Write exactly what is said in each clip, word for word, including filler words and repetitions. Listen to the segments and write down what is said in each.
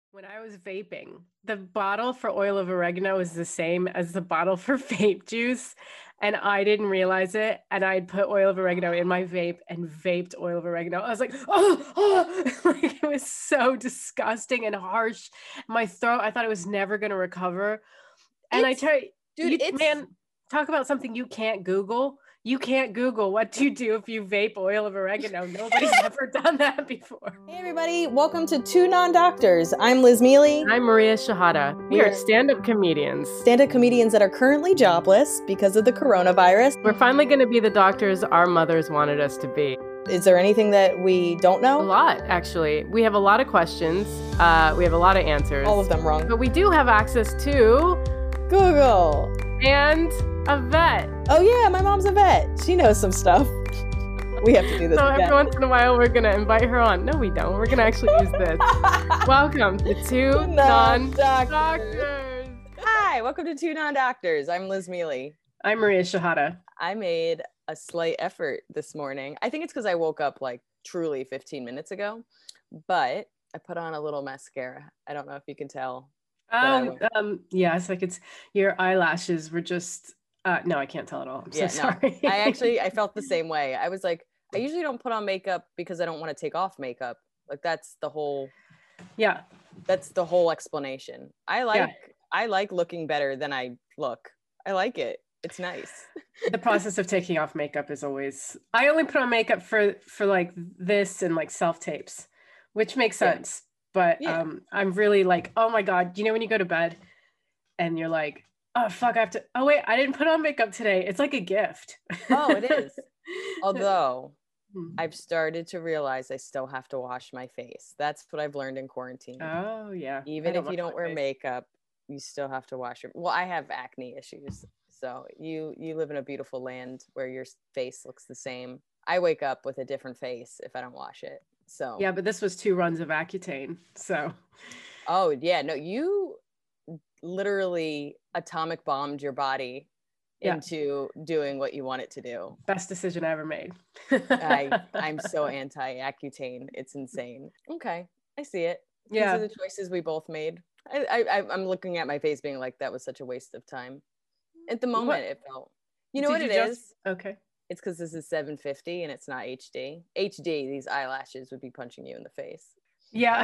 When I was vaping, the bottle for oil of oregano is the same as the bottle for vape juice, and I didn't realize it. And I'd put oil of oregano in my vape and vaped oil of oregano. I was like, oh, oh! Like it was so disgusting and harsh. My throat, I thought it was never going to recover. And I It's, tell you, dude, you, it's man, talk about something you can't Google. You can't Google what to do if you vape oil of oregano. Nobody's ever done that before. Hey everybody, welcome to Two Non-Doctors. I'm Liz Mealy. I'm Maria Shahada. We, We are are stand-up comedians. stand-up comedians that are currently jobless because of the coronavirus. We're finally going to be the doctors our mothers wanted us to be. Is there anything that we don't A know? lot, actually. We have a lot of questions. Uh, we have a lot of answers. All of them wrong. But we do have access to Google. and a vet. Oh yeah, my mom's a vet. She knows some stuff. We have to do this So again. every once in a while, we're going to invite her on. No, we don't. We're going to actually use this. Welcome to Two Non-Doctors. Non-Doctors. Hi, welcome to Two Non-Doctors. I'm Liz Mealy. I'm Maria Shahada. I made a slight effort this morning. I think it's because I woke up like truly fifteen minutes ago, but I put on a little mascara. I don't know if you can tell. Oh, um, yes, like it's your eyelashes were just, uh, no, I can't tell at all. I'm Yeah, so no. sorry. I actually, I felt the same way. I was like, I usually don't put on makeup because I don't want to take off makeup. Like that's the whole, yeah, that's the whole explanation. I like, Yeah. I like looking better than I look. I like it. It's nice. the process of taking off makeup is always, I only put on makeup for, for like this and like self tapes, which makes Yeah. sense. But Yeah. um, I'm really like, oh my God, you know, when you go to bed and you're like, oh, fuck, I have to, oh wait, I didn't put on makeup today. It's like a gift. Oh, it is. Although Hmm. I've started to realize I still have to wash my face. That's what I've learned in quarantine. Oh yeah. Even I if you wash don't my wear face. makeup, you still have to wash your, well, I have acne issues. So you, you live in a beautiful land where your face looks the same. I wake up with a different face if I don't wash it. So, Yeah, but this was two runs of Accutane. So oh yeah, no, you literally atomic bombed your body Yeah. into doing what you want it to do. best decision I ever made. I, I'm so anti-Accutane. It's insane. Okay. I see it. Yeah. These are the choices we both made. I, I, I'm looking at my face being like, that was such a waste of time. At the moment, What- it felt, you know Did what it just- is? Okay. It's because this is seven fifty and it's not H D. H D, these eyelashes would be punching you in the face. Yeah.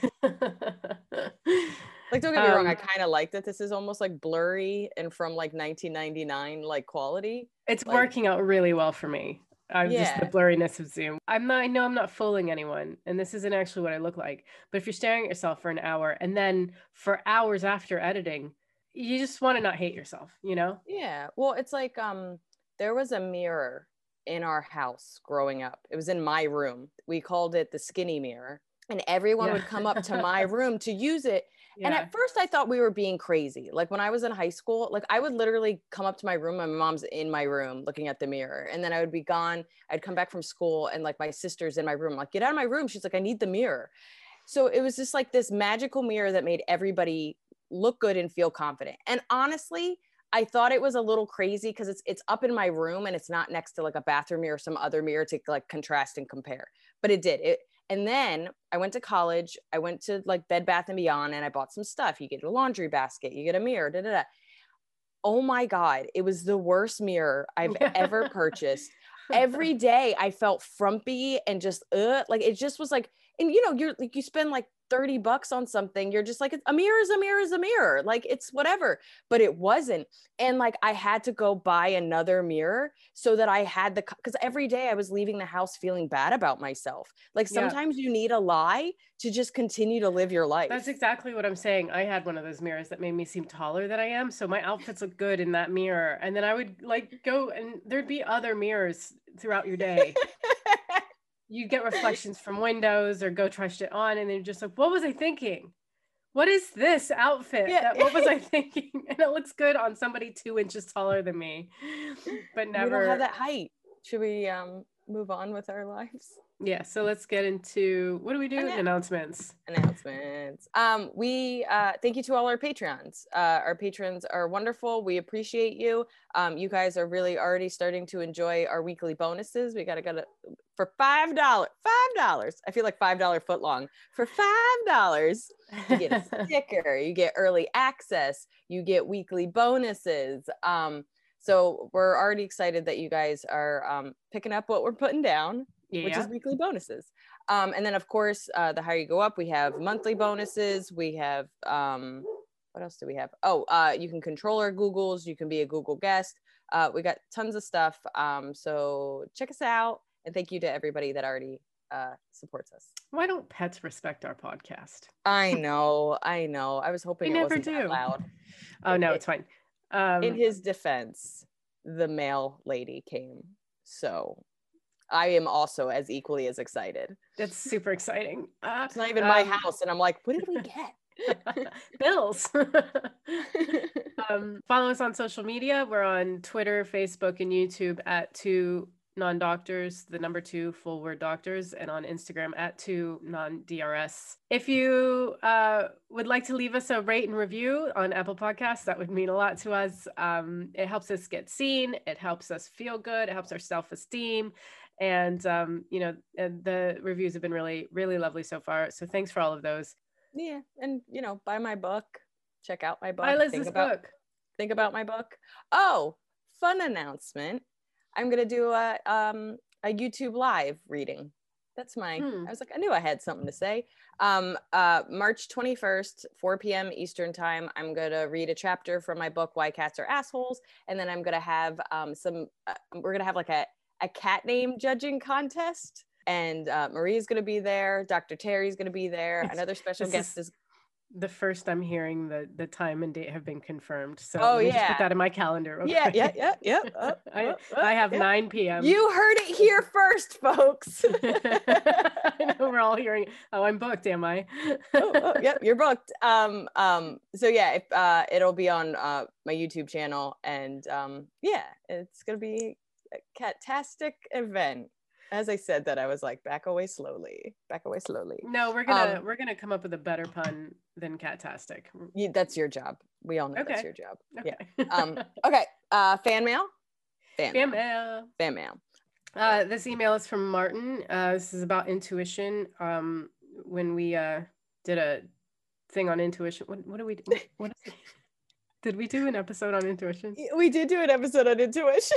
Like, don't get me wrong, Um, I kind of like that this is almost like blurry and from like nineteen ninety-nine like quality. It's like- working out really well for me. I'm just the Yeah. blurriness of Zoom. I'm not, I know I'm not fooling anyone, and this isn't actually what I look like. But if you're staring at yourself for an hour and then for hours after editing, you just want to not hate yourself, you know? Yeah. Well, it's like um there was a mirror in our house growing up. It was in my room. We called it the skinny mirror. And everyone Yeah. would come up to my room to use it. And Yeah. at first I thought we were being crazy. Like when I was in high school, like I would literally come up to my room and my mom's in my room looking at the mirror. And then I would be gone. I'd come back from school and like my sister's in my room. I'm like, get out of my room. She's like, I need the mirror. So it was just like this magical mirror that made everybody look good and feel confident. And honestly, I thought it was a little crazy because it's it's up in my room and it's not next to like a bathroom mirror or some other mirror to like contrast and compare. But it did. It and then I went to college. I went to like Bed Bath and Beyond and I bought some stuff. You get a laundry basket, you get a mirror, da da da. Oh my God, it was the worst mirror I've ever purchased. Every day I felt frumpy and just uh, like it just was like, and you know, you're like you spend like thirty bucks on something, you're just like, a mirror is a mirror is a mirror, like it's whatever. But it wasn't. And like I had to go buy another mirror so that I had the, because every day I was leaving the house feeling bad about myself. Like Yeah. sometimes you need a lie to just continue to live your life. That's exactly what I'm saying. I had one of those mirrors that made me seem taller than I am. So my outfits look good in that mirror. And then I would like go and there'd be other mirrors throughout your day. You get reflections from windows or go try shit on. And then you're just like, what was I thinking? What is this outfit? Yeah. That, what was I thinking? And it looks good on somebody two inches taller than me, but We never. don't have that height. Should we um move on with our lives? Yeah, so let's get into, what do we do? Annou- Announcements. Announcements. Um, we uh, thank you to all our patrons. Uh, our patrons are wonderful. We appreciate you. Um, you guys are really already starting to enjoy our weekly bonuses. We gotta go to for five dollars. Five dollars. I feel like five dollar foot long. For five dollars, you get a sticker. You get early access. You get weekly bonuses. Um, so we're already excited that you guys are um, picking up what we're putting down. Yeah. Which is weekly bonuses. Um, and then of course, uh, the higher you go up, we have monthly bonuses. We have, um, what else do we have? Oh, uh, you can control our Googles. You can be a Google guest. Uh, we got tons of stuff. Um, so check us out. And thank you to everybody that already uh, supports us. Why don't pets respect our podcast? I know, I know. I was hoping They it never wasn't that do. loud. Oh, no, It- it's fine. Um, In his defense, the mail lady came. So I am also as equally as excited. That's super exciting. Uh, It's not even my um, house. And I'm like, what did we get? Bills. um, follow us on social media. We're on Twitter, Facebook, and YouTube at two non-doctors, the number two full word doctors, and on Instagram at two non-D R S. If you uh, would like to leave us a rate and review on Apple Podcasts, that would mean a lot to us. Um, it helps us get seen. It helps us feel good. It helps our self-esteem. And, um, you know, and the reviews have been really, really lovely so far. So thanks for all of those. Yeah. And, you know, buy my book. Check out my book. Buy Liz's think about, book. Think about my book. Oh, fun announcement. I'm going to do a, um, a YouTube live reading. That's my, hmm. I was like, I knew I had something to say. Um, uh, March twenty-first, four p.m. Eastern time, I'm going to read a chapter from my book, Why Cats Are Assholes. And then I'm going to have um, some, uh, we're going to have like a, a cat name judging contest. And uh, Marie's going to be there. Doctor Terry's going to be there. It's, Another special guest is, is the first I'm hearing the the time and date have been confirmed. So oh, let me yeah. just put that in my calendar. Yeah, yeah, yeah, yeah, uh, I, uh, uh, I have yeah. nine p.m. You heard it here first, folks. I know we're all hearing, oh, I'm booked, am I? oh, oh, yep, you're booked. Um, um, so yeah, if, uh, it'll be on uh, my YouTube channel. And um, yeah, it's going to be a catastic event. As I said that, I was like, back away slowly, back away slowly. No, we're gonna um, we're gonna come up with a better pun than catastic. You, that's your job. We all know okay. that's your job. Okay. Yeah. Um, okay. Uh, fan mail. Fan, fan mail. mail. Fan mail. Uh, this email is from Martin. Uh, this is about intuition. Um, when we uh, did a thing on intuition, what, what did we do? What is it? Did we do an episode on intuition? We did do an episode on intuition.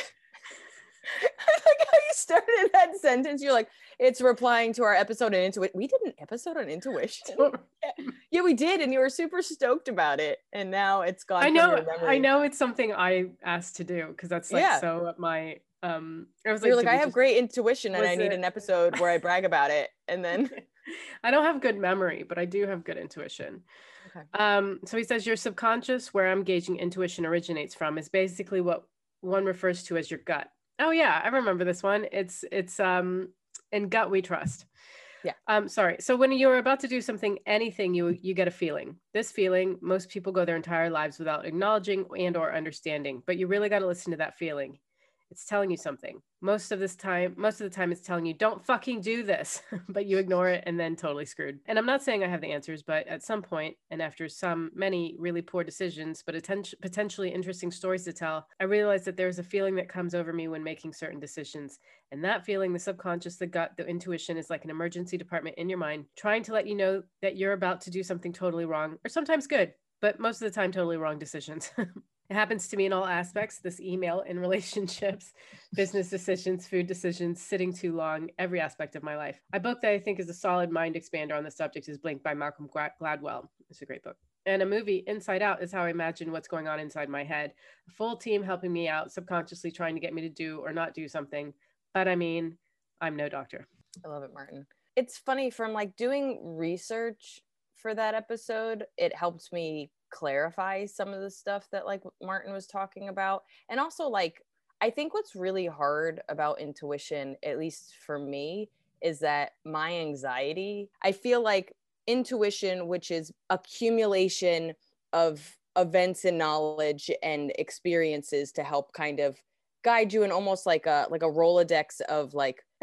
I like how you started that sentence. You're like, it's replying to our episode on intuition. We did an episode on intuition. yeah. yeah, we did, and you were super stoked about it. And now it's gone. I know. From your memory. I know it's something I asked to do because that's like yeah. so my. Um, I was like, you're like, I have just... great intuition, and was I need it... an episode where I brag about it. And then I don't have good memory, but I do have good intuition. Okay. Um, so he says your subconscious, where I'm gauging intuition originates from, is basically what one refers to as your gut. Oh yeah, I remember this one. It's it's um in Gut We Trust. Yeah. Um, sorry. So when you're about to do something, anything, you you get a feeling. This feeling, most people go their entire lives without acknowledging and or understanding, but you really got to listen to that feeling. It's telling you something. Most of this time, most of the time it's telling you, don't fucking do this, but you ignore it and then totally screwed. And I'm not saying I have the answers, but at some point, and after some, many really poor decisions, but atten- potentially interesting stories to tell, I realized that there's a feeling that comes over me when making certain decisions. And that feeling, the subconscious, the gut, the intuition is like an emergency department in your mind, trying to let you know that you're about to do something totally wrong, or sometimes good, but most of the time, totally wrong decisions. It happens to me in all aspects, this email, in relationships, business decisions, food decisions, sitting too long, every aspect of my life. A book that I think is a solid mind expander on the subject is Blink by Malcolm Gladwell. It's a great book. And a movie, Inside Out, is how I imagine what's going on inside my head. A full team helping me out, subconsciously trying to get me to do or not do something. But I mean, I'm no doctor. I love it, Martin. It's funny, from like doing research for that episode, it helped me clarify some of the stuff that like Martin was talking about. And also, like, I think what's really hard about intuition, at least for me, is that my anxiety, I feel like intuition, which is accumulation of events and knowledge and experiences to help kind of guide you in almost like a like a Rolodex of like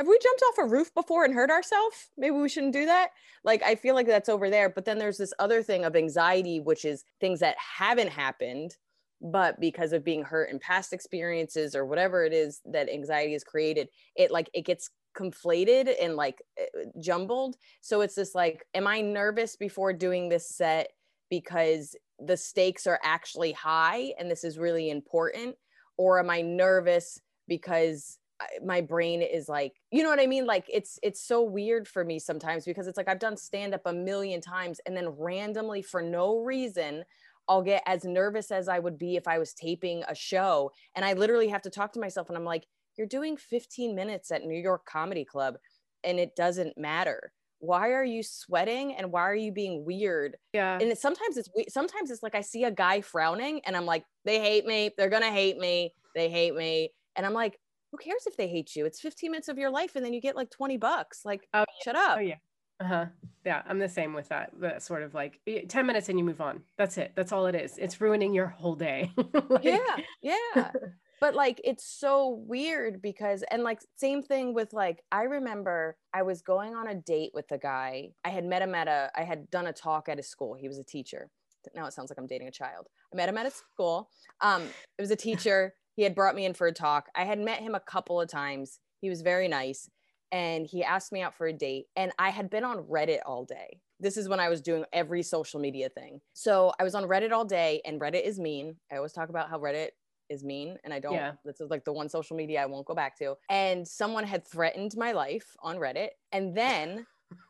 have we jumped off a roof before and hurt ourselves? Maybe we shouldn't do that. Like, I feel like that's over there. But then there's this other thing of anxiety, which is things that haven't happened, but because of being hurt in past experiences or whatever it is that anxiety has created, it like, it gets conflated and like jumbled. So it's this like, am I nervous before doing this set because the stakes are actually high and this is really important? Or am I nervous because my brain is like, you know what I mean? Like it's, it's so weird for me sometimes because it's like, I've done stand up a million times and then randomly for no reason, I'll get as nervous as I would be if I was taping a show. And I literally have to talk to myself and I'm like, you're doing fifteen minutes at New York Comedy Club and it doesn't matter. Why are you sweating and why are you being weird? Yeah. And it, sometimes it's, sometimes it's like, I see a guy frowning and I'm like, they hate me. They're going to hate me. They hate me. And I'm like, who cares if they hate you? It's fifteen minutes of your life and then you get like twenty bucks. Like, oh, yeah. Shut up. Oh, yeah. Uh-huh. Yeah, I'm the same with that. That sort of like ten minutes and you move on. That's it. That's all it is. It's ruining your whole day. like... Yeah. Yeah. But like, it's so weird because, and like, same thing with like, I remember I was going on a date with a guy. I had met him at a, I had done a talk at his school. He was a teacher. Now it sounds like I'm dating a child. I met him at a school. Um, it was a teacher. He had brought me in for a talk. I had met him a couple of times. He was very nice. And he asked me out for a date. And I had been on Reddit all day. This is when I was doing every social media thing. So I was on Reddit all day and Reddit is mean. I always talk about how Reddit is mean. And I don't, yeah. This is like the one social media I won't go back to. And someone had threatened my life on Reddit. And then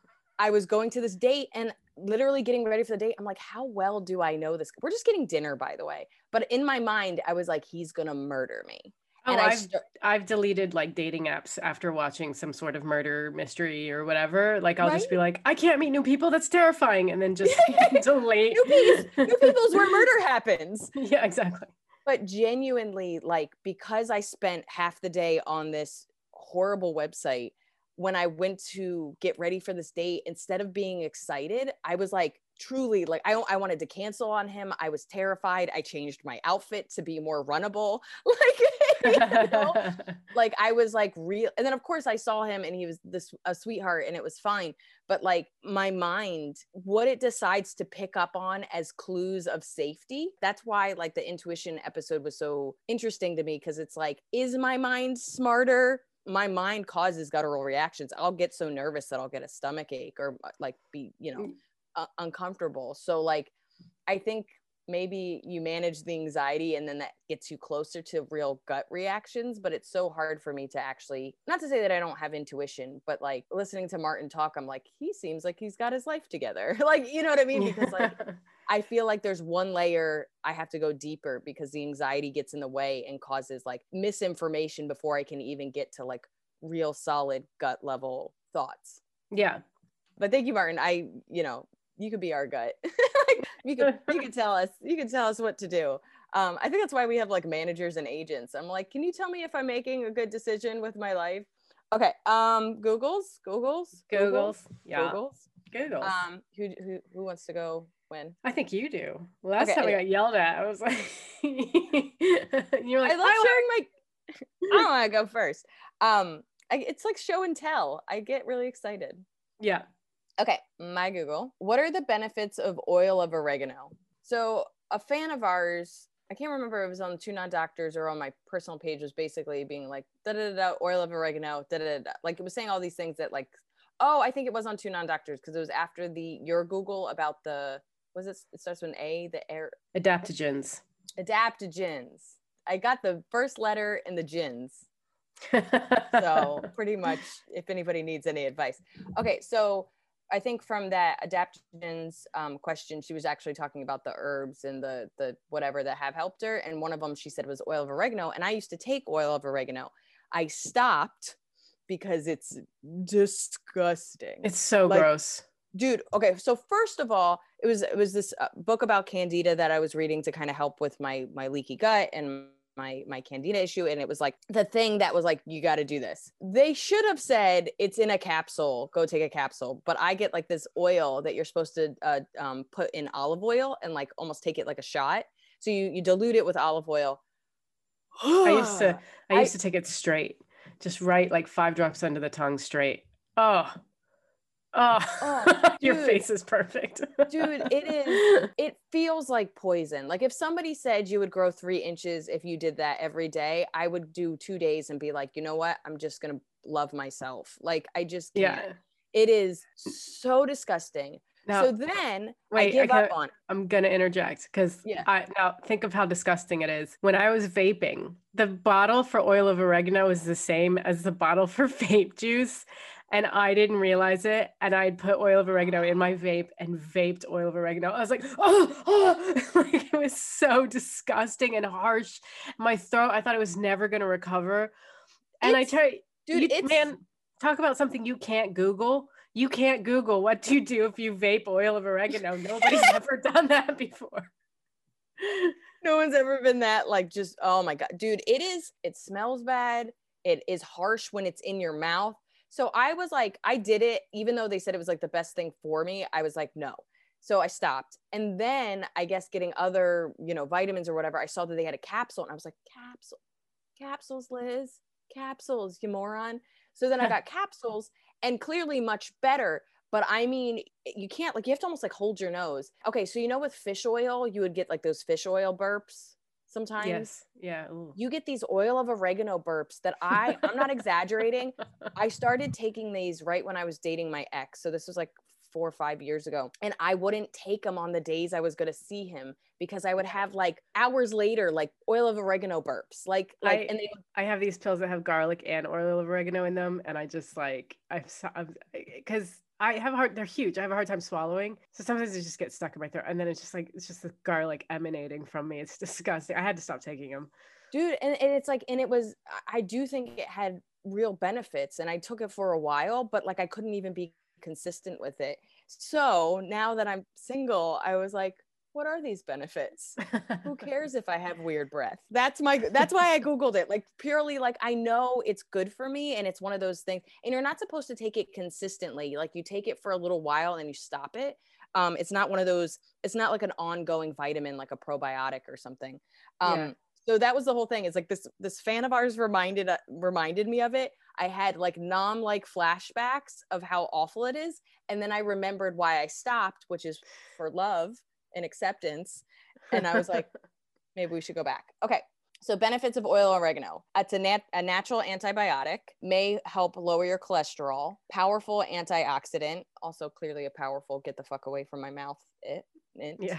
I was going to this date and literally getting ready for the date. I'm like, how well do I know this? We're just getting dinner, by the way. But in my mind, I was like, he's going to murder me. Oh, and I I've, st- I've deleted like dating apps after watching some sort of murder mystery or whatever. Like I'll right? just be like, I can't meet new people. That's terrifying. And then just delete. New, people, new people's where murder happens. Yeah, exactly. But genuinely, like, because I spent half the day on this horrible website, when I went to get ready for this date, instead of being excited, I was like, truly, like, I, I wanted to cancel on him. I was terrified. I changed my outfit to be more runnable. Like, you know? Like I was like real. And then of course I saw him and he was this a sweetheart and it was fine. But like my mind, what it decides to pick up on as clues of safety. That's why like the intuition episode was so interesting to me. Cause it's like, is my mind smarter? My mind causes guttural reactions. I'll get so nervous that I'll get a stomach ache or like be, you know, uh, uncomfortable. So like, I think maybe you manage the anxiety and then that gets you closer to real gut reactions. But it's so hard for me to actually, not to say that I don't have intuition, but like listening to Martin talk, I'm like, he seems like he's got his life together. Like, you know what I mean? Because like, I feel like there's one layer I have to go deeper because the anxiety gets in the way and causes like misinformation before I can even get to like real solid gut level thoughts. Yeah. But thank you, Martin. I, you know, you could be our gut. Like, you could, you could tell us, you could tell us what to do. Um, I think that's why we have like managers and agents. I'm like, can you tell me if I'm making a good decision with my life? Okay. Um, Googles, Googles, Googles, yeah. Googles, Googles. Um, who, who, who wants to go when? I think you do. Last okay, time I got yelled at, I was like, you're like, I love I sharing my, I don't want to go first. Um, I, it's like show and tell. I get really excited. Yeah. Okay, my Google. What are the benefits of oil of oregano? So a fan of ours, I can't remember if it was on Two Non-Doctors or on my personal page, was basically being like, da da da, oil of oregano, da da da. Like it was saying all these things that like, oh, I think it was on Two Non-Doctors because it was after the your Google about the, was it, it starts with an A, the air. Adaptogens. Adaptogens. I got the first letter in the gins. So pretty much if anybody needs any advice. Okay, so I think from that adaptogens um, question, she was actually talking about the herbs and the the whatever that have helped her. And one of them she said was oil of oregano. And I used to take oil of oregano. I stopped because it's disgusting. It's so like, gross. Dude, okay. So first of all, it was it was this uh, book about candida that I was reading to kind of help with my my leaky gut and my my candida issue, and it was like the thing that was like, you got to do this. They should have said it's in a capsule, go take a capsule. But I get like this oil that you're supposed to uh, um, put in olive oil and like almost take it like a shot. So you you dilute it with olive oil. I used to I used I, to take it straight. Just right, like five drops under the tongue straight. Oh, Oh, oh, your dude, face is perfect. dude, it is, it feels like poison. Like if somebody said you would grow three inches if you did that every day, I would do two days and be like, you know what? I'm just going to love myself. Like I just can't. Yeah. It is so disgusting. Now, So then I wait, I give up can't, on it. I'm gonna interject because Yeah. I now think of how disgusting it is. When I was vaping, the bottle for oil of oregano is the same as the bottle for vape juice. And I didn't realize it. And I'd put oil of oregano in my vape and vaped oil of oregano. I was like, oh, oh. Like it was so disgusting and harsh. My throat, I thought it was never gonna recover. And It's, I tell you, dude, you, it's man, talk about something you can't Google. You can't Google what to do if you vape oil of oregano. Nobody's ever done that before. no one's ever been that like just, oh my God, dude, it is, it smells bad. It is harsh when it's in your mouth. So I was like, I did it, even though they said it was like the best thing for me. I was like, no. So I stopped. And then I guess getting other, you know, vitamins or whatever, I saw that they had a capsule and I was like, capsule, capsules, Liz, capsules, you moron. So then I got capsules and clearly much better. But I mean, you can't, like, you have to almost like hold your nose. Okay. So, you know, with fish oil, you would get like those fish oil burps sometimes. Yes. Yeah. Ooh. You get these oil of oregano burps that I, I'm not exaggerating. I started taking these right when I was dating my ex. So this was like four or five years ago. And I wouldn't take them on the days I was going to see him because I would have like hours later, like oil of oregano burps. Like, like, I, and they, I have these pills that have garlic and oil of oregano in them. And I just like, I've, because I have a hard, they're huge. I have a hard time swallowing. So sometimes they just get stuck in my throat. And then it's just like, it's just the garlic emanating from me. It's disgusting. I had to stop taking them. Dude, and, and it's like, and it was, I do think it had real benefits and I took it for a while, but like I couldn't even be consistent with it. So now that I'm single, I was like, what are these benefits? Who cares if I have weird breath? That's my, that's why I Googled it. Like purely like, I know it's good for me. And it's one of those things, and you're not supposed to take it consistently. Like you take it for a little while and then you stop it. Um, it's not one of those, it's not like an ongoing vitamin, like a probiotic or something. Um, yeah. So that was the whole thing. It's like this, this fan of ours reminded, uh, reminded me of it. I had like nom like flashbacks of how awful it is. And then I remembered why I stopped, which is for love and acceptance. And I was like, maybe we should go back. Okay. So benefits of oil oregano. It's a, nat- a natural antibiotic, may help lower your cholesterol, powerful antioxidant, also clearly a powerful get the fuck away from my mouth. It, it. Yeah.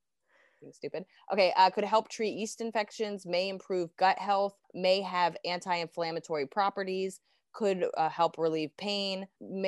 Stupid. Okay. Uh, could help treat yeast infections, may improve gut health, may have anti-inflammatory properties, could uh, help relieve pain,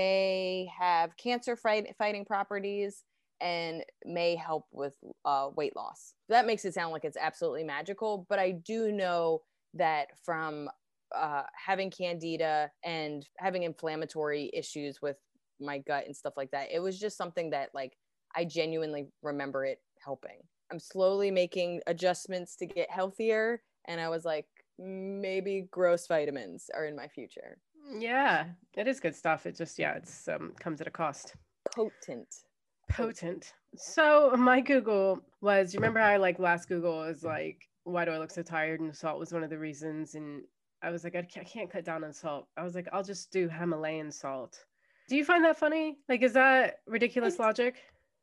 may have cancer fight- fighting properties, and may help with uh, weight loss. That makes it sound like it's absolutely magical, but I do know that from uh, having candida and having inflammatory issues with my gut and stuff like that, it was just something that like I genuinely remember it helping. I'm slowly making adjustments to get healthier. And I was like, maybe gross vitamins are in my future. Yeah, it is good stuff. It just, yeah, it's um comes at a cost. Potent. Potent. So my Google was, you remember how I like last Google was like, why do I look so tired? And salt was one of the reasons. And I was like, I can't, I can't cut down on salt. I was like, I'll just do Himalayan salt. Do you find that funny? Like, is that ridiculous logic?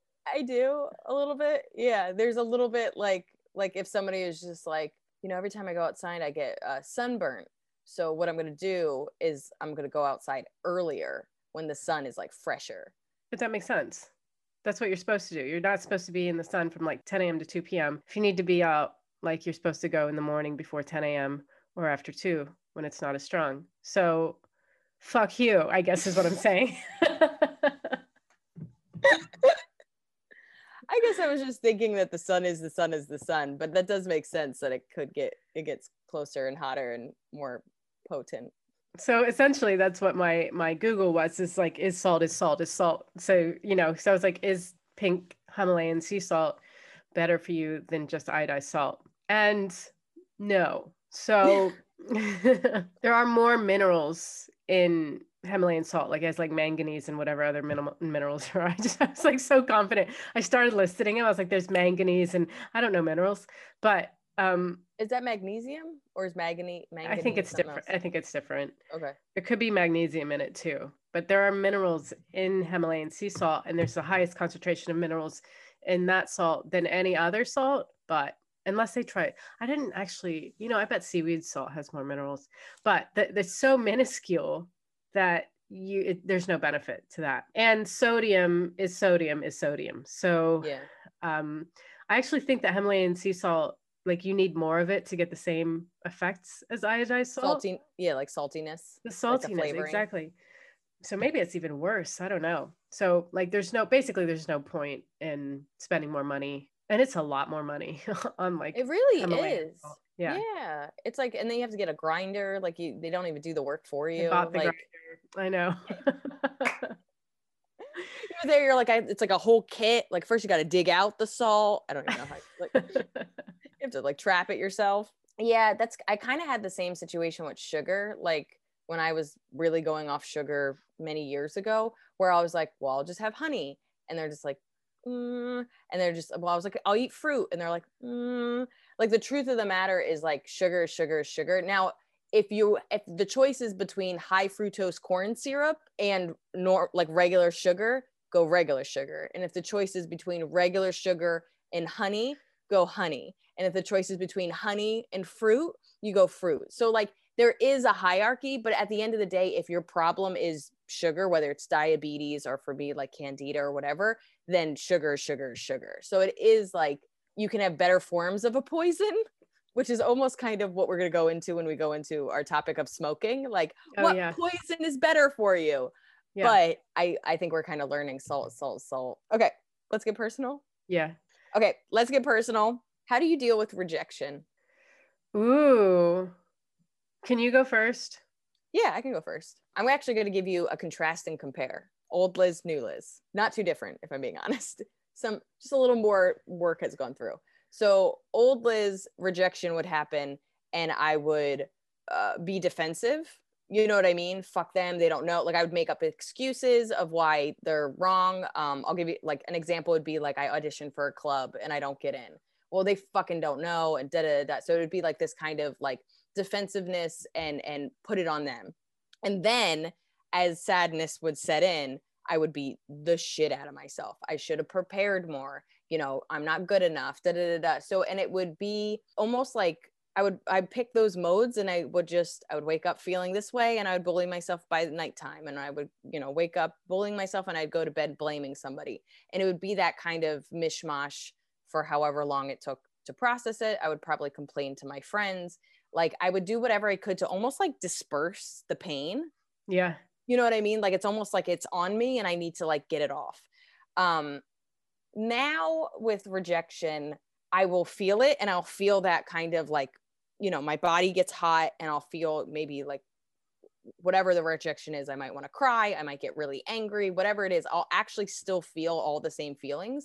I do a little bit. Yeah. There's a little bit like, like if somebody is just like, you know, every time I go outside, I get uh, sunburnt. So what I'm going to do is I'm going to go outside earlier when the sun is like fresher. But that makes sense. That's what you're supposed to do. You're not supposed to be in the sun from like ten a.m. to two p.m. If you need to be out, like you're supposed to go in the morning before ten a.m. or after two when it's not as strong. So fuck you, I guess is what I'm saying. I guess I was just thinking that the sun is the sun is the sun, but that does make sense that it could get, it gets closer and hotter and more potent. So essentially that's what my, my Google was, is like, is salt, is salt, is salt. So, you know, so I was like, is pink Himalayan sea salt better for you than just iodized salt? And no. So there are more minerals in Himalayan salt, like it has like manganese and whatever other minimal minerals are. I just I was like so confident. I started listing them. I was like, there's manganese and I don't know minerals, but Um, Is that magnesium or is manganese? I think Manganese it's something different. else? I think it's different. Okay. There could be magnesium in it too, but there are minerals in Himalayan sea salt, and there's the highest concentration of minerals in that salt than any other salt. But unless they try it, I didn't actually, you know, I bet seaweed salt has more minerals, but th- they're so minuscule that you it, there's no benefit to that. And sodium is sodium is sodium. So Yeah. um, I actually think that Himalayan sea salt, like you need more of it to get the same effects as iodized salt. Salty. Yeah, like saltiness, The like the saltiness, flavoring. exactly. So maybe it's even worse. I don't know. So like there's no basically there's no point in spending more money. And it's a lot more money on like It really Himalayan is. salt. Yeah. Yeah. It's like, and then you have to get a grinder. Like you, they don't even do the work for I you. bought the Like grinder. I know. you're there, you're like, I, it's like a whole kit. Like first you got to dig out the salt. I don't even know how, like you have to like trap it yourself. Yeah. That's, I kind of had the same situation with sugar. Like when I was really going off sugar many years ago, where I was like, well, I'll just have honey. And they're just like, mm. And they're just, well, I was like, I'll eat fruit. And they're like, mm. Like the truth of the matter is like sugar, sugar, sugar. Now, if you, if the choice is between high fructose corn syrup and nor like regular sugar, go regular sugar. And if the choice is between regular sugar and honey, go honey. And if the choice is between honey and fruit, you go fruit. So like there is a hierarchy, but at the end of the day, if your problem is sugar, whether it's diabetes or for me like candida or whatever, then sugar, sugar, sugar. So it is like you can have better forms of a poison, which is almost kind of what we're going to go into when we go into our topic of smoking. Like Oh what yeah. poison is better for you? Yeah. But I, I think we're kind of learning salt, salt, salt. Okay, let's get personal. Yeah. Okay, let's get personal. How do you deal with rejection? Ooh. Can you go first? Yeah, I can go first. I'm actually going to give you a contrast and compare. Old Liz, new Liz. Not too different, if I'm being honest. Some, just a little more work has gone through. So old Liz, rejection would happen and I would uh, be defensive. You know what I mean? Fuck them. They don't know. Like I would make up excuses of why they're wrong. Um, I'll give you like an example would be like I auditioned for a club and I don't get in. Well, they fucking don't know and da da da. So it would be like this kind of like defensiveness and and put it on them. And then as sadness would set in, I would beat the shit out of myself. I should have prepared more. You know, I'm not good enough. Da da da da. So and it would be almost like I would I pick those modes and I would just I would wake up feeling this way and I would bully myself by nighttime and I would, you know, wake up bullying myself and I'd go to bed blaming somebody. And it would be that kind of mishmash for however long it took to process it. I would probably complain to my friends. Like I would do whatever I could to almost like disperse the pain. Yeah. You know what I mean? Like it's almost like it's on me and I need to like get it off. Um, now with rejection, I will feel it and I'll feel that kind of like, you know, my body gets hot and I'll feel maybe like whatever the rejection is, I might want to cry. I might get really angry, whatever it is, I'll actually still feel all the same feelings.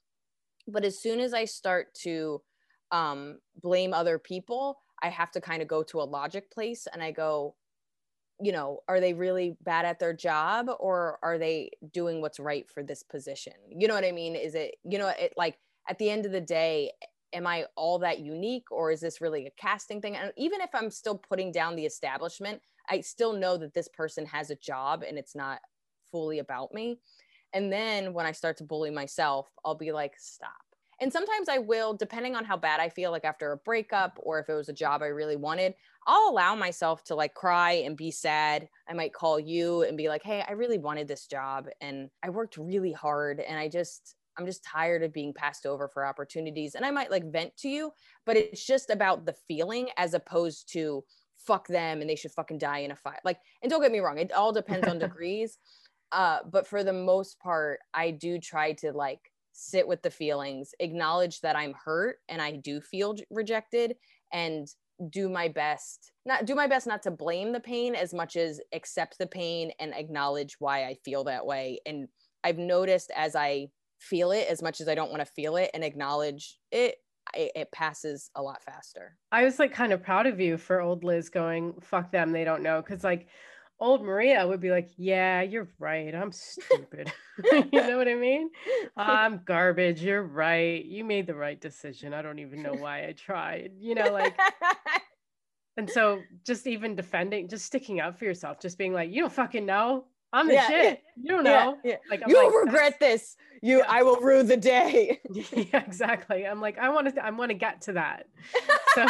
But as soon as I start to um, blame other people, I have to kind of go to a logic place and I go, you know, are they really bad at their job or are they doing what's right for this position? You know what I mean? Is it, you know, it like at the end of the day, am I all that unique or is this really a casting thing? And even if I'm still putting down the establishment, I still know that this person has a job and it's not fully about me. And then when I start to bully myself, I'll be like, stop. And sometimes I will, depending on how bad I feel, like after a breakup or if it was a job I really wanted, I'll allow myself to like cry and be sad. I might call you and be like, hey, I really wanted this job and I worked really hard and I just, I'm just tired of being passed over for opportunities. And I might like vent to you, but it's just about the feeling as opposed to fuck them and they should fucking die in a fight. Like, and don't get me wrong, it all depends on degrees. Uh, but for the most part, I do try to like sit with the feelings, acknowledge that I'm hurt and I do feel rejected and do my best, not do my best not to blame the pain as much as accept the pain and acknowledge why I feel that way. And I've noticed as I feel it, as much as I don't want to feel it and acknowledge it, it, it passes a lot faster. I was like kind of proud of you for old Liz going, fuck them, they don't know. Cause like old Maria would be like, yeah, you're right. I'm stupid. You know what I mean? I'm garbage. You're right. You made the right decision. I don't even know why I tried. You know, like, and so just even defending, just sticking up for yourself, just being like, you don't fucking know. I'm the Yeah, yeah, shit. You don't yeah, know. yeah. Like, I'm like, You'll regret this. You, yeah. I will rue the day. Yeah, exactly. I'm like, I want to, I want to get to that. So,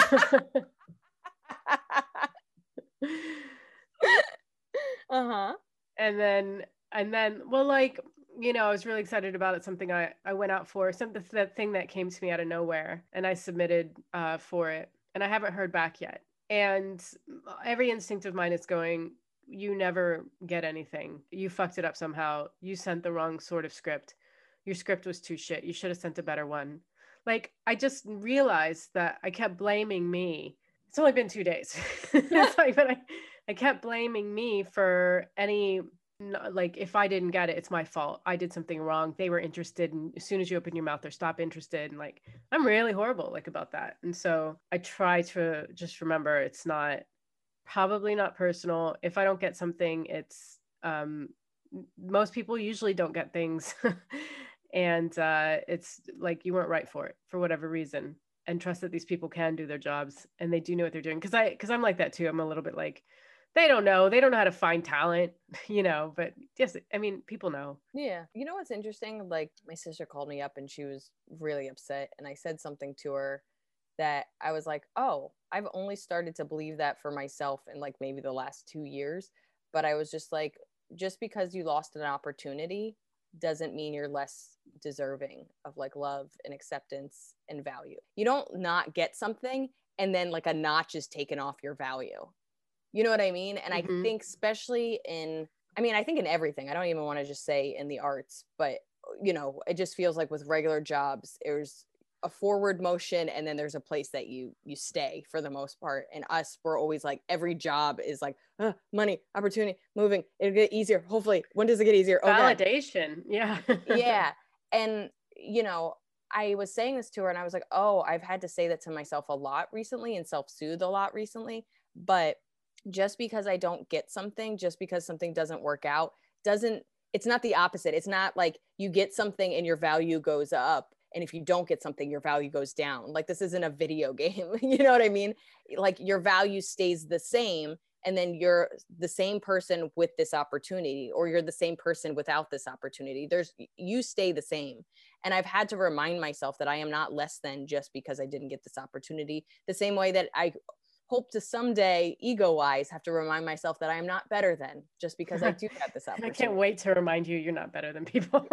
uh-huh. and then, and then, well, like, you know, I was really excited about it. Something I, I went out for, something, that thing that came to me out of nowhere, and I submitted uh, for it, and I haven't heard back yet. And every instinct of mine is going, you never get anything. You fucked it up somehow. You sent the wrong sort of script. Your script was too shit. You should have sent a better one. Like, I just realized that I kept blaming me. It's only been two days. It's like, but I, I kept blaming me for any, like, if I didn't get it, it's my fault. I did something wrong. They were interested. And as soon as you open your mouth, they're stop interested. And like, I'm really horrible, like, about that. And so I try to just remember it's not, probably not personal. If I don't get something, it's, um, most people usually don't get things. And uh, it's like, you weren't right for it for whatever reason, and trust that these people can do their jobs and they do know what they're doing. Cause I, cause I'm like that too. I'm a little bit like, they don't know, they don't know how to find talent, you know, but yes, I mean, people know. Yeah. You know what's interesting? Like, my sister called me up and she was really upset. And I said something to her that I was like, oh, I've only started to believe that for myself in like maybe the last two years. But I was just like, just because you lost an opportunity doesn't mean you're less deserving of like love and acceptance and value. You don't not get something and then like a notch is taken off your value. You know what I mean? And mm-hmm. I think especially in, I mean, I think in everything, I don't even want to just say in the arts, but you know, it just feels like with regular jobs, there's a forward motion and then there's a place that you you stay for the most part. And us, we're always like, every job is like, oh, money, opportunity, moving, it'll get easier, hopefully. When does it get easier? Oh, validation. God. Yeah. Yeah. And you know, I was saying this to her and I was like, oh, I've had to say that to myself a lot recently and self-soothe a lot recently. But just because I don't get something, just because something doesn't work out, doesn't, it's not the opposite. It's not like you get something and your value goes up. And if you don't get something, your value goes down. Like, this isn't a video game. You know what I mean? Like, your value stays the same. And then you're the same person with this opportunity, or you're the same person without this opportunity. There's, you stay the same. And I've had to remind myself that I am not less than just because I didn't get this opportunity. The same way that I hope to someday, ego-wise, have to remind myself that I am not better than just because I do have this opportunity. I can't wait to remind you you're not better than people.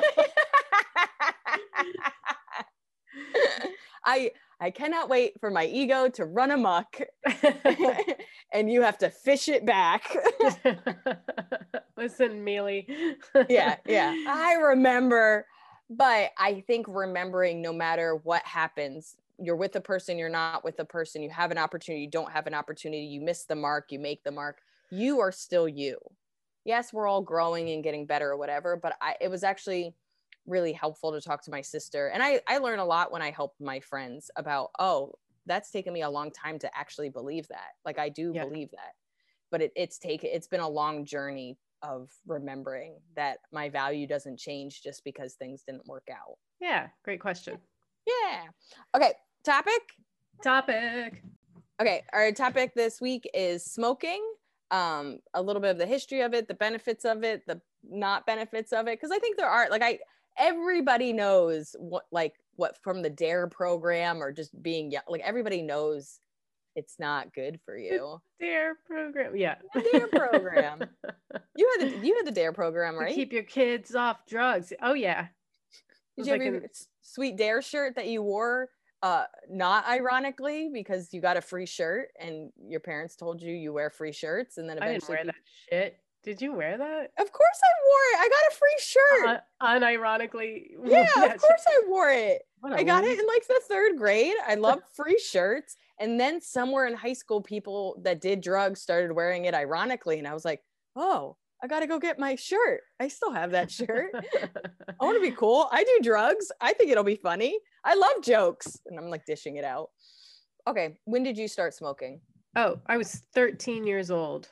I I cannot wait for my ego to run amok and you have to fish it back. Listen, Mealy. Yeah, yeah. I remember, but I think remembering no matter what happens, you're with a person, you're not with a person, you have an opportunity, you don't have an opportunity, you miss the mark, you make the mark, you are still you. Yes, we're all growing and getting better or whatever, but I, it was actually really helpful to talk to my sister. And I, I learn a lot when I help my friends about, oh, that's taken me a long time to actually believe that. Like, I do yeah. believe that, but it, it's taken, it's been a long journey of remembering that my value doesn't change just because things didn't work out. Yeah. Great question. Yeah. Okay. Topic. Topic. Okay. Our topic this week is smoking. Um, a little bit of the history of it, the benefits of it, the not benefits of it. Cause I think there are like, I, everybody knows what, like what from the DARE program or just being young, like everybody knows it's not good for you. The DARE program. Yeah. The DARE program. You had the, you had the DARE program, right? To keep your kids off drugs. Oh yeah. Did you have like a sweet DARE shirt that you wore? Uh, not ironically, because you got a free shirt and your parents told you you wear free shirts, and then eventually I didn't wear that shit. Did you wear that? Of course I wore it. I got a free shirt. Uh, unironically. Yeah, of course I wore it. I got it in like the third grade. I love free shirts. And then somewhere in high school, people that did drugs started wearing it ironically. And I was like, oh, I got to go get my shirt. I still have that shirt. I want to be cool. I do drugs. I think it'll be funny. I love jokes. And I'm like dishing it out. Okay. When did you start smoking? Oh, I was thirteen years old.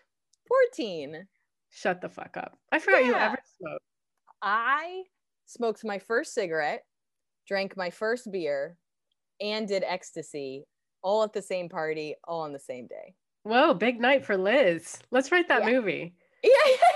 fourteen. Shut the fuck up. I forgot you Yeah. ever smoked. I smoked my first cigarette, drank my first beer, and did ecstasy all at the same party, all on the same day. Whoa, big night for Liz. Let's write that Yeah. movie. Yeah.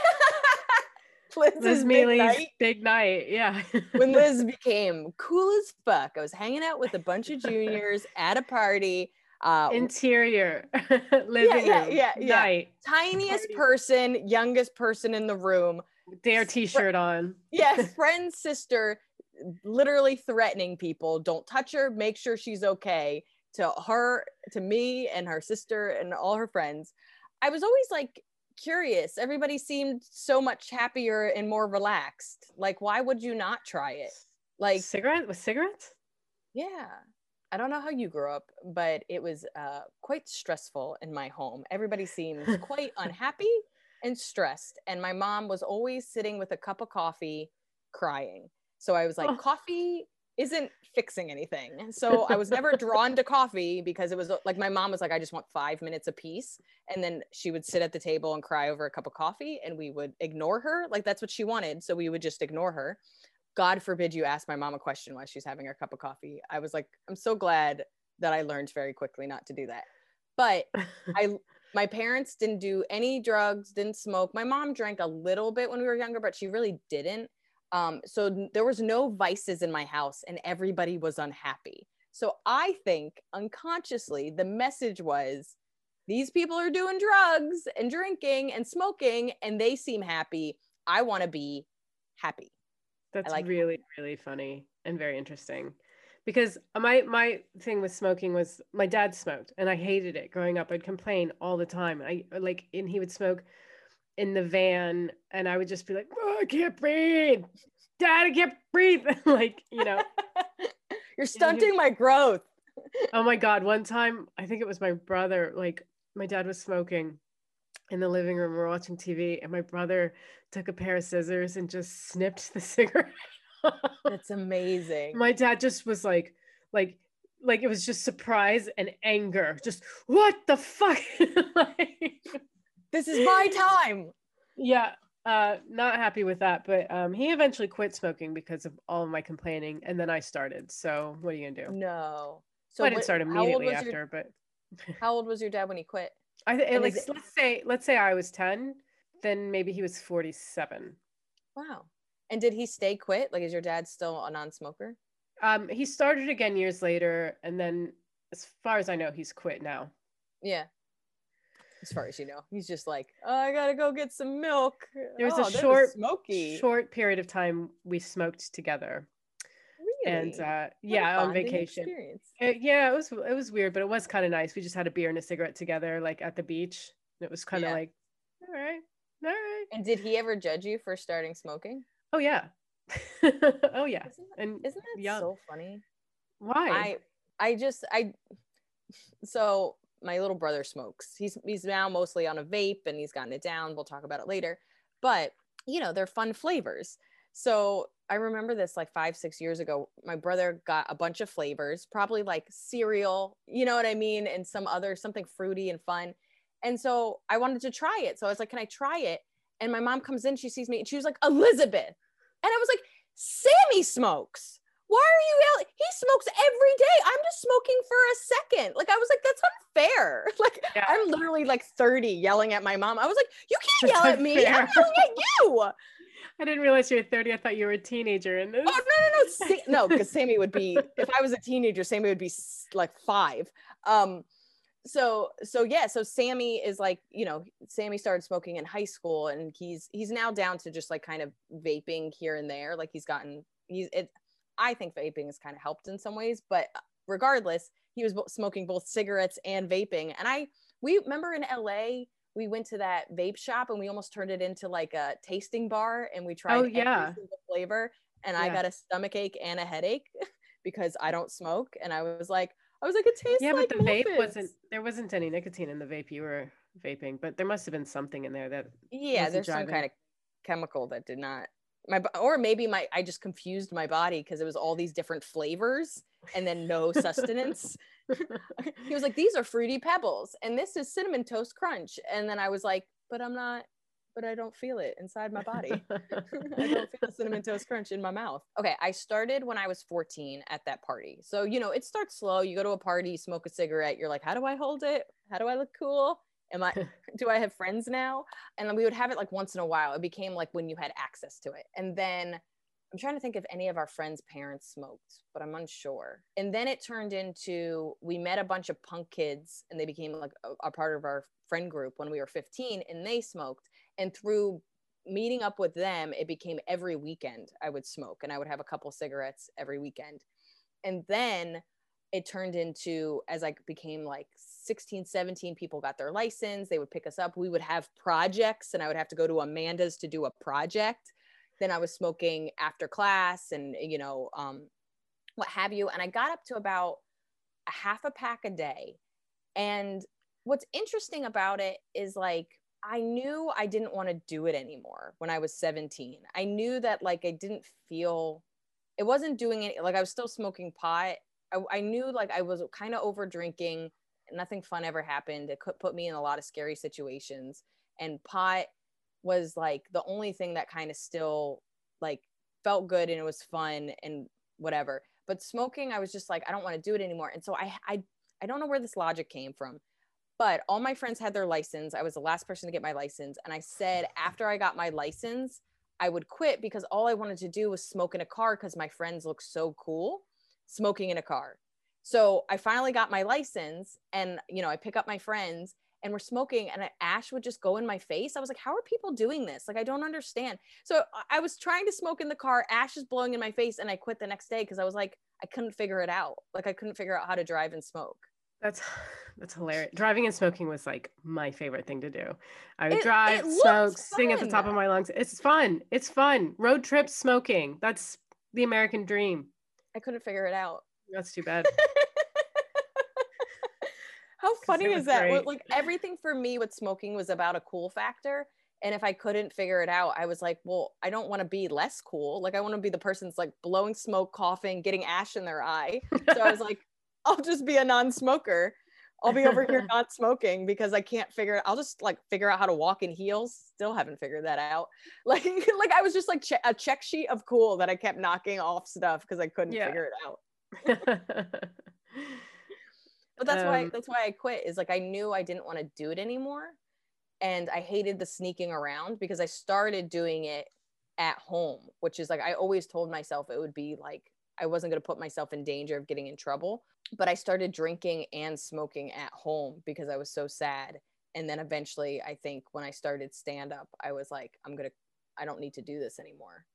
Liz's Liz big Mealy's night. big night. Yeah. When Liz became cool as fuck. I was hanging out with a bunch of juniors at a party. Uh, Interior. yeah, Living yeah, room. yeah, yeah. Night. Tiniest Party. person, youngest person in the room. Their t-shirt on. Yes, friend's sister literally threatening people, don't touch her, make sure she's okay, to her, to me and her sister and all her friends. I was always like curious. Everybody seemed so much happier and more relaxed. Like, why would you not try it? Like, cigarette with cigarettes? Yeah. I don't know how you grew up, but it was uh, quite stressful in my home. Everybody seemed quite unhappy and stressed. And my mom was always sitting with a cup of coffee crying. So I was like, Oh. coffee isn't fixing anything. So I was never drawn to coffee because it was like, my mom was like, I just want five minutes apiece. And then she would sit at the table and cry over a cup of coffee and we would ignore her. Like, that's what she wanted. So we would just ignore her. God forbid you ask my mom a question while she's having her cup of coffee. I was like, I'm so glad that I learned very quickly not to do that. But I, my parents didn't do any drugs, didn't smoke. My mom drank a little bit when we were younger, but she really didn't. Um, so there was no vices in my house and everybody was unhappy. So I think unconsciously the message was, these people are doing drugs and drinking and smoking and they seem happy. I want to be happy. That's like really, really funny and very interesting. Because my my thing with smoking was my dad smoked and I hated it growing up. I'd complain all the time. I like, and he would smoke in the van and I would just be like, oh, I can't breathe. Dad, I can't breathe. Like, you know. You're stunting my growth. Oh my God. One time, I think it was my brother, like my dad was smoking in the living room. We were watching T V and my brother took a pair of scissors and just snipped the cigarette. That's amazing. My dad just was like, like, like it was just surprise and anger. Just what the fuck? Like, this is my time. Yeah. Uh, not happy with that, but um, he eventually quit smoking because of all of my complaining, and then I started. So what are you gonna do? No. So well, I didn't what, start immediately after, your, but how old was your dad when he quit? I think like it... let's say let's say I was ten, then maybe he was forty-seven. Wow. And did he stay quit? Like, is your dad still a non-smoker? Um, he started again years later, and then as far as I know, he's quit now. Yeah. As far as you know, he's just like, oh, I gotta go get some milk. There was oh, a short, smoky. short period of time we smoked together. Really? And uh, yeah, on vacation. It, yeah, it was it was weird, but it was kind of nice. We just had a beer and a cigarette together, like at the beach. And it was kind of yeah. like, all right, all right. And did he ever judge you for starting smoking? Oh yeah, oh yeah. Isn't that, and isn't that young. So funny? Why? I I just I so. My little brother smokes. He's he's now mostly on a vape and he's gotten it down. We'll talk about it later. But, you know, they're fun flavors. So I remember this like five, six years ago. My brother got a bunch of flavors, probably like cereal, you know what I mean? And some other, something fruity and fun. And so I wanted to try it. So I was like, can I try it? And my mom comes in, she sees me and she was like, Elizabeth. And I was like, Sammy smokes. Why are you yelling? He smokes every day. I'm just smoking for a second. Like, I was like, that's unfair. Like, yeah. I'm literally like thirty yelling at my mom. I was like, you can't that's yell unfair. At me. I'm yelling at you. I didn't realize you were thirty. I thought you were a teenager in this. Oh, no, no, no. Sa- no, because Sammy would be, if I was a teenager, Sammy would be like five. Um, so, so yeah, so Sammy is like, you know, Sammy started smoking in high school and he's, he's now down to just like kind of vaping here and there. Like he's gotten, he's, it, I think vaping has kind of helped in some ways, but regardless, he was smoking both cigarettes and vaping. And I, we remember in L A, we went to that vape shop and we almost turned it into like a tasting bar and we tried oh, every yeah. single flavor. And yeah. I got a stomach ache and a headache because I don't smoke. And I was like, I was like, it tastes yeah, like but the muffins. vape wasn't, there wasn't any nicotine in the vape you were vaping, but there must have been something in there that yeah, there's driving. Some kind of chemical that did not my or maybe my I just confused my body because it was all these different flavors and then no sustenance. He was like, these are fruity pebbles and this is cinnamon toast crunch, and then I was like, but I'm not, but I don't feel it inside my body. I don't feel Cinnamon Toast Crunch in my mouth. Okay, I started when I was fourteen at that party. So, you know, it starts slow. You go to a party, you smoke a cigarette, you're like, how do I hold it? How do I look cool? Am I, do I have friends now? And then we would have it like once in a while. It became like when you had access to it. And then I'm trying to think if any of our friends' parents smoked, but I'm unsure. And then it turned into, we met a bunch of punk kids and they became like a, a part of our friend group when we were fifteen, and they smoked. And through meeting up with them, it became every weekend I would smoke, and I would have a couple cigarettes every weekend. And then it turned into, as I became like sixteen, seventeen, people got their license. They would pick us up. We would have projects, and I would have to go to Amanda's to do a project. Then I was smoking after class and, you know, um, what have you. And I got up to about a half a pack a day. And what's interesting about it is like, I knew I didn't want to do it anymore when I was seventeen. I knew that like I didn't feel, it wasn't doing it. Like I was still smoking pot. I, I knew like I was kind of over drinking. Nothing fun ever happened. It could put me in a lot of scary situations. And pot was like the only thing that kind of still like felt good and it was fun and whatever. But smoking, I was just like, I don't want to do it anymore. And so I, I, I don't know where this logic came from. But all my friends had their license. I was the last person to get my license. And I said, after I got my license, I would quit because all I wanted to do was smoke in a car because my friends looked so cool smoking in a car. So I finally got my license and, you know, I pick up my friends and we're smoking and ash would just go in my face. I was like, how are people doing this? Like, I don't understand. So I was trying to smoke in the car. Ash is blowing in my face. And I quit the next day because I was like, I couldn't figure it out. Like I couldn't figure out how to drive and smoke. That's that's hilarious. Driving and smoking was like my favorite thing to do. I would It, drive, it smoke, fun. sing at the top of my lungs. It's fun. It's fun. Road trip smoking. That's the American dream. I couldn't figure it out. That's too bad. How funny is that? Great. Like everything for me with smoking was about a cool factor. And if I couldn't figure it out, I was like, well, I don't want to be less cool. Like I want to be the person's like blowing smoke, coughing, getting ash in their eye. So I was like, I'll just be a non-smoker. I'll be over here not smoking because I can't figure it. I'll just like figure out how to walk in heels. Still haven't figured that out. Like, like I was just like che- a check sheet of cool that I kept knocking off stuff because I couldn't yeah. figure it out. But that's um, why that's why I quit. Is like I knew I didn't want to do it anymore, and I hated the sneaking around because I started doing it at home, which is like I always told myself it would be like I wasn't going to put myself in danger of getting in trouble. But I started drinking and smoking at home because I was so sad. And then eventually, I think when I started stand up, I was like, I'm gonna, I don't need to do this anymore.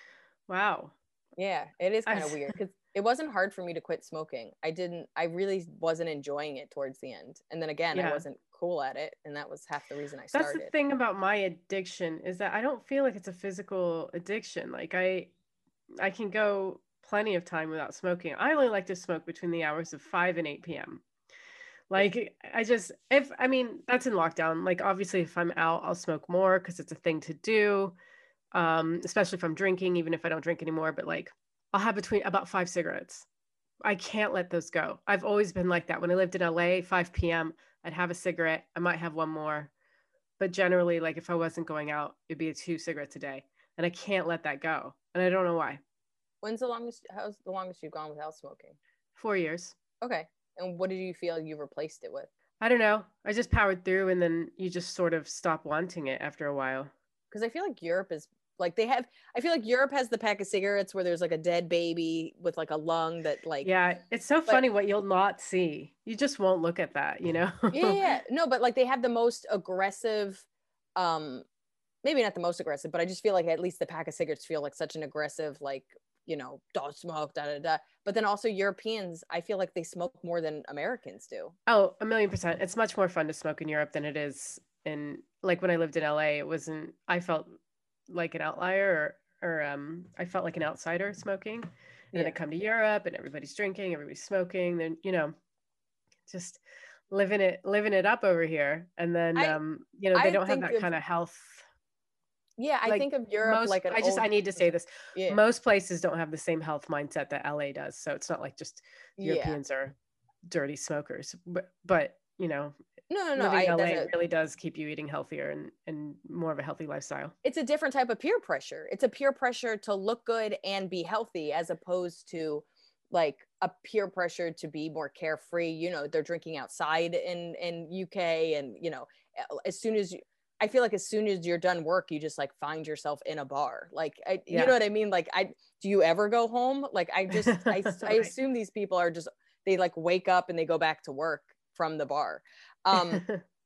Wow. Yeah, it is kind of weird because it wasn't hard for me to quit smoking. I didn't, I really wasn't enjoying it towards the end. And then again, yeah. I wasn't cool at it. And that was half the reason I started. That's the thing about my addiction is that I don't feel like it's a physical addiction. Like I, I can go plenty of time without smoking. I only like to smoke between the hours of five and eight p.m. Like I just, if, I mean, that's in lockdown. Like obviously if I'm out, I'll smoke more because it's a thing to do. Um, especially if I'm drinking, even if I don't drink anymore, but like I'll have between about five cigarettes. I can't let those go. I've always been like that. When I lived in L A, five p.m., I'd have a cigarette. I might have one more, but generally like if I wasn't going out, it'd be two cigarettes a day and I can't let that go. And I don't know why. When's the longest, how's the longest you've gone without smoking? Four years. Okay. And what did you feel you replaced it with? I don't know. I just powered through and then you just sort of stop wanting it after a while. Because I feel like Europe is like they have, I feel like Europe has the pack of cigarettes where there's like a dead baby with like a lung that like. Yeah. It's so but, funny what you'll not see. You just won't look at that, you know? yeah, yeah. No, but like they have the most aggressive, um, maybe not the most aggressive, but I just feel like at least the pack of cigarettes feel like such an aggressive, like, you know, don't smoke, da da da. But then also Europeans, I feel like they smoke more than Americans do. Oh, a million percent. It's much more fun to smoke in Europe than it is in, like when I lived in L A, it wasn't, I felt like an outlier or, or um, I felt like an outsider smoking. And yeah. then I come to Europe and everybody's drinking, everybody's smoking, then, you know, just living it, living it up over here. And then, I, um, you know, they I don't have that of- kind of health. Yeah, I like think of Europe most, like an I just old... I need to say this. Yeah. Most places don't have the same health mindset that L A does. So it's not like just Europeans yeah. are dirty smokers. But but you know, No, no, no. Living I in L A that's a, really does keep you eating healthier and, and more of a healthy lifestyle. it's a different type of peer pressure. It's a peer pressure to look good and be healthy, as opposed to like a peer pressure to be more carefree. You know, they're drinking outside in in U K, and you know, as soon as you, I feel like as soon as you're done work, you just like find yourself in a bar. Like, I, Yeah. you know what I mean? Like, I do you ever go home? Like, I just I, I Right. assume these people are just, they like wake up and they go back to work from the bar. Um,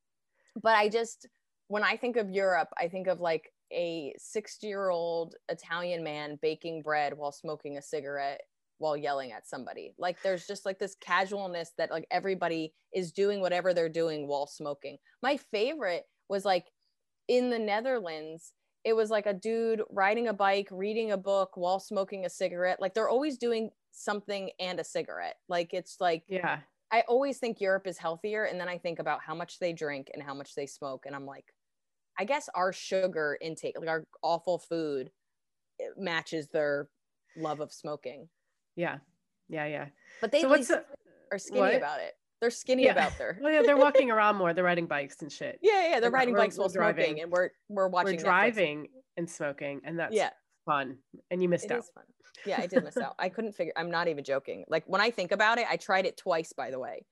but I just, when I think of Europe, I think of like a sixty year old Italian man baking bread while smoking a cigarette while yelling at somebody. Like, there's just like this casualness that like everybody is doing whatever they're doing while smoking. My favorite was like in the Netherlands, it was like a dude riding a bike, reading a book while smoking a cigarette. Like, they're always doing something and a cigarette. Like, it's like, Yeah. I always think Europe is healthier. And then I think about how much they drink and how much they smoke. And I'm like, I guess our sugar intake, like our awful food, it matches their love of smoking. Yeah. Yeah. Yeah. But they So at what's least a, are skinny what? about it. They're skinny Yeah. about their. Well, yeah, they're walking around more. They're riding bikes and shit. Yeah, yeah, they're We're, riding we're, bikes we're while driving. smoking, and we're we're watching. We're Netflix. driving and smoking, and that's Yeah. fun. And you missed It out. is fun. Yeah, I did miss out. I couldn't figure. I'm not even joking. Like, when I think about it, I tried it twice. By the way,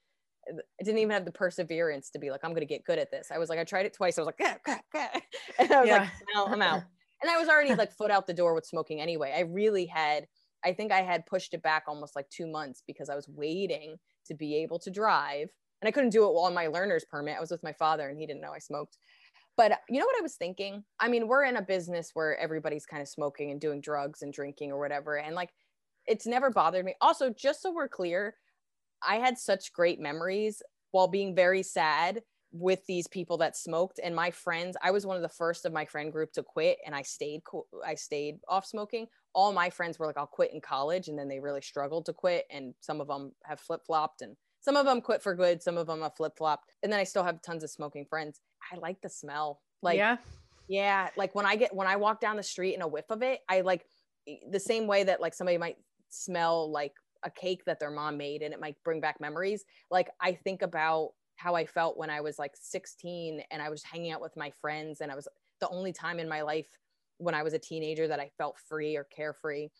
I didn't even have the perseverance to be like, I'm gonna get good at this. I was like, I tried it twice. I was like, gah, gah, gah. And I was Yeah. like, no, I'm out. And I was already like foot out the door with smoking anyway. I really had. I think I had pushed it back almost like two months because I was waiting to be able to drive, and I couldn't do it on my learner's permit. I was with my father, and he didn't know I smoked. But you know what I was thinking? I mean, we're in a business where everybody's kind of smoking and doing drugs and drinking or whatever. And like, it's never bothered me. Also, just so we're clear, I had such great memories while being very sad with these people that smoked. And my friends, I was one of the first of my friend group to quit, and I stayed, I stayed off smoking. All my friends were like, I'll quit in college. And then they really struggled to quit. And some of them have flip flopped, and some of them quit for good. Some of them have flip flopped. And then I still have tons of smoking friends. I like the smell. Like, yeah. Yeah. Like when I get, when I walk down the street and a whiff of it, I like the same way that like somebody might smell like a cake that their mom made and it might bring back memories. Like, I think about how I felt when I was like sixteen and I was hanging out with my friends, and I was the only time in my life when I was a teenager that I felt free or carefree.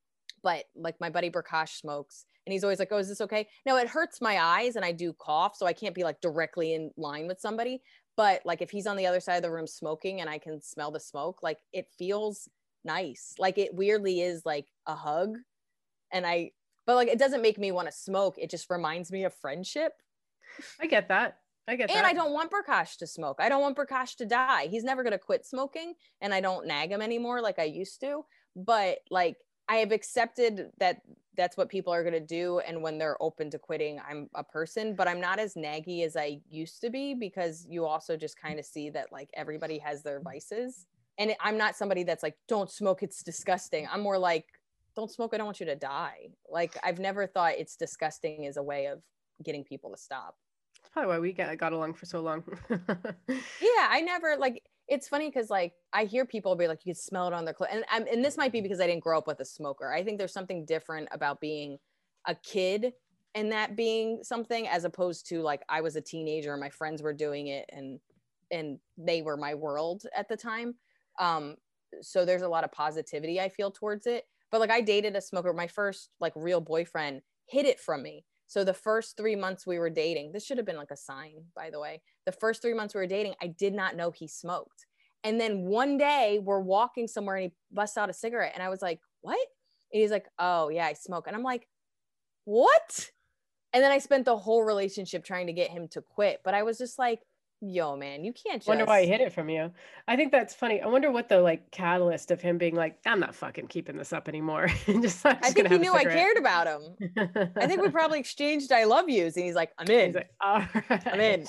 But like my buddy Prakash smokes, and he's always like, oh, is this okay? No, it hurts my eyes and I do cough, so I can't be like directly in line with somebody. But like if he's on the other side of the room smoking and I can smell the smoke, like it feels nice. Like it weirdly is like a hug. And I, but like it doesn't make me want to smoke. It just reminds me of friendship. I get that. I get And that. I don't want Prakash to smoke. I don't want Prakash to die. He's never going to quit smoking, and I don't nag him anymore like I used to. But like I have accepted that that's what people are going to do. And when they're open to quitting, I'm a person, but I'm not as naggy as I used to be, because you also just kind of see that like everybody has their vices. And I'm not somebody that's like, don't smoke, it's disgusting. I'm more like, don't smoke, I don't want you to die. Like I've never thought it's disgusting as a way of getting people to stop. That's probably why we got, got along for so long. Yeah, I never like, it's funny because like I hear people be like, you can smell it on their clothes. And, I'm, and this might be because I didn't grow up with a smoker. I think there's something different about being a kid and that being something, as opposed to like I was a teenager and my friends were doing it and and they were my world at the time. Um, so there's a lot of positivity I feel towards it. But like I dated a smoker. My first like real boyfriend hid it from me. So the first three months we were dating, this should have been like a sign, by the way. The first three months we were dating, I did not know he smoked. And then one day we're walking somewhere and he busts out a cigarette. And I was like, what? And he's like, oh yeah, I smoke. And I'm like, what? And then I spent the whole relationship trying to get him to quit. But I was just like, yo, man, you can't just. Wonder why he hid it from you. I think that's funny. I wonder what the like catalyst of him being like, I'm not fucking keeping this up anymore. And just, I'm just I think gonna he have knew I cared about him. I think we probably exchanged I love yous. And he's like, I'm in. He's like, all right. I'm in.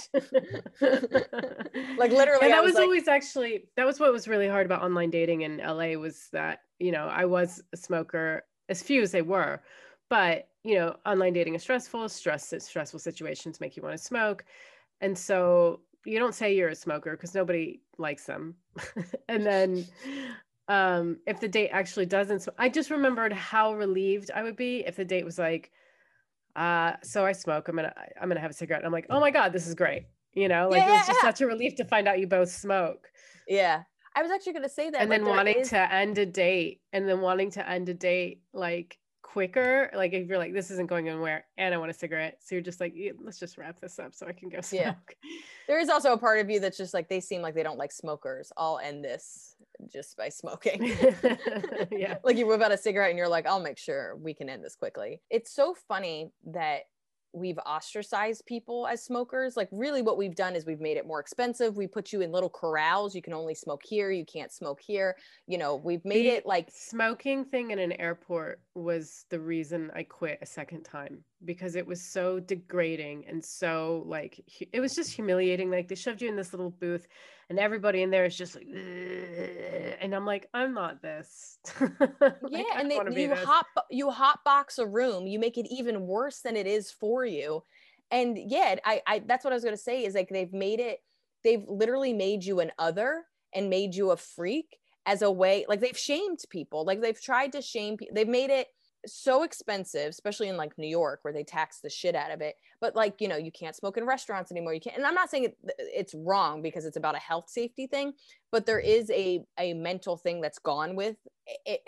Like literally. And that I was, was like, always actually, that was what was really hard about online dating in L A, was that, you know, I was a smoker, as few as they were, but, you know, online dating is stressful. Stress, stressful situations make you want to smoke. And so you don't say you're a smoker because nobody likes them. And then um, if the date actually doesn't, I just remembered how relieved I would be if the date was like, uh, so I smoke, I'm going to, I'm going to have a cigarette. And I'm like, oh my God, this is great. you know, like Yeah, it was just yeah, such a relief to find out you both smoke. yeah. I was actually going to say that. And Like then there wanting is, to end a date and then wanting to end a date like quicker. Like if you're like, this isn't going anywhere and I want a cigarette. So you're just like, "Yeah, let's just wrap this up so I can go yeah. smoke." There is also a part of you that's just like, they seem like they don't like smokers. I'll end this just by smoking. Yeah. Like you whip out a cigarette and you're like, I'll make sure we can end this quickly. It's so funny that we've ostracized people as smokers. Like really what we've done is we've made it more expensive. We put you in little corrals. You can only smoke here. You can't smoke here. You know, we've made The it like smoking thing in an airport was the reason I quit a second time because it was so degrading and so like hu- it was just humiliating. Like they shoved you in this little booth and everybody in there is just like, "Ugh," and I'm like, I'm not this. yeah, Like I and don't they want to be you this. hot you hot box a room, you make it even worse than it is for you. And yeah, I I that's what I was gonna say is like they've made it, they've literally made you an other and made you a freak as a way, like they've shamed people, like they've tried to shame people, they've made it so expensive, especially in like New York where they tax the shit out of it. But like, you know, you can't smoke in restaurants anymore. You can't, and I'm not saying it, it's wrong because it's about a health safety thing, but there is a a mental thing that's gone with it.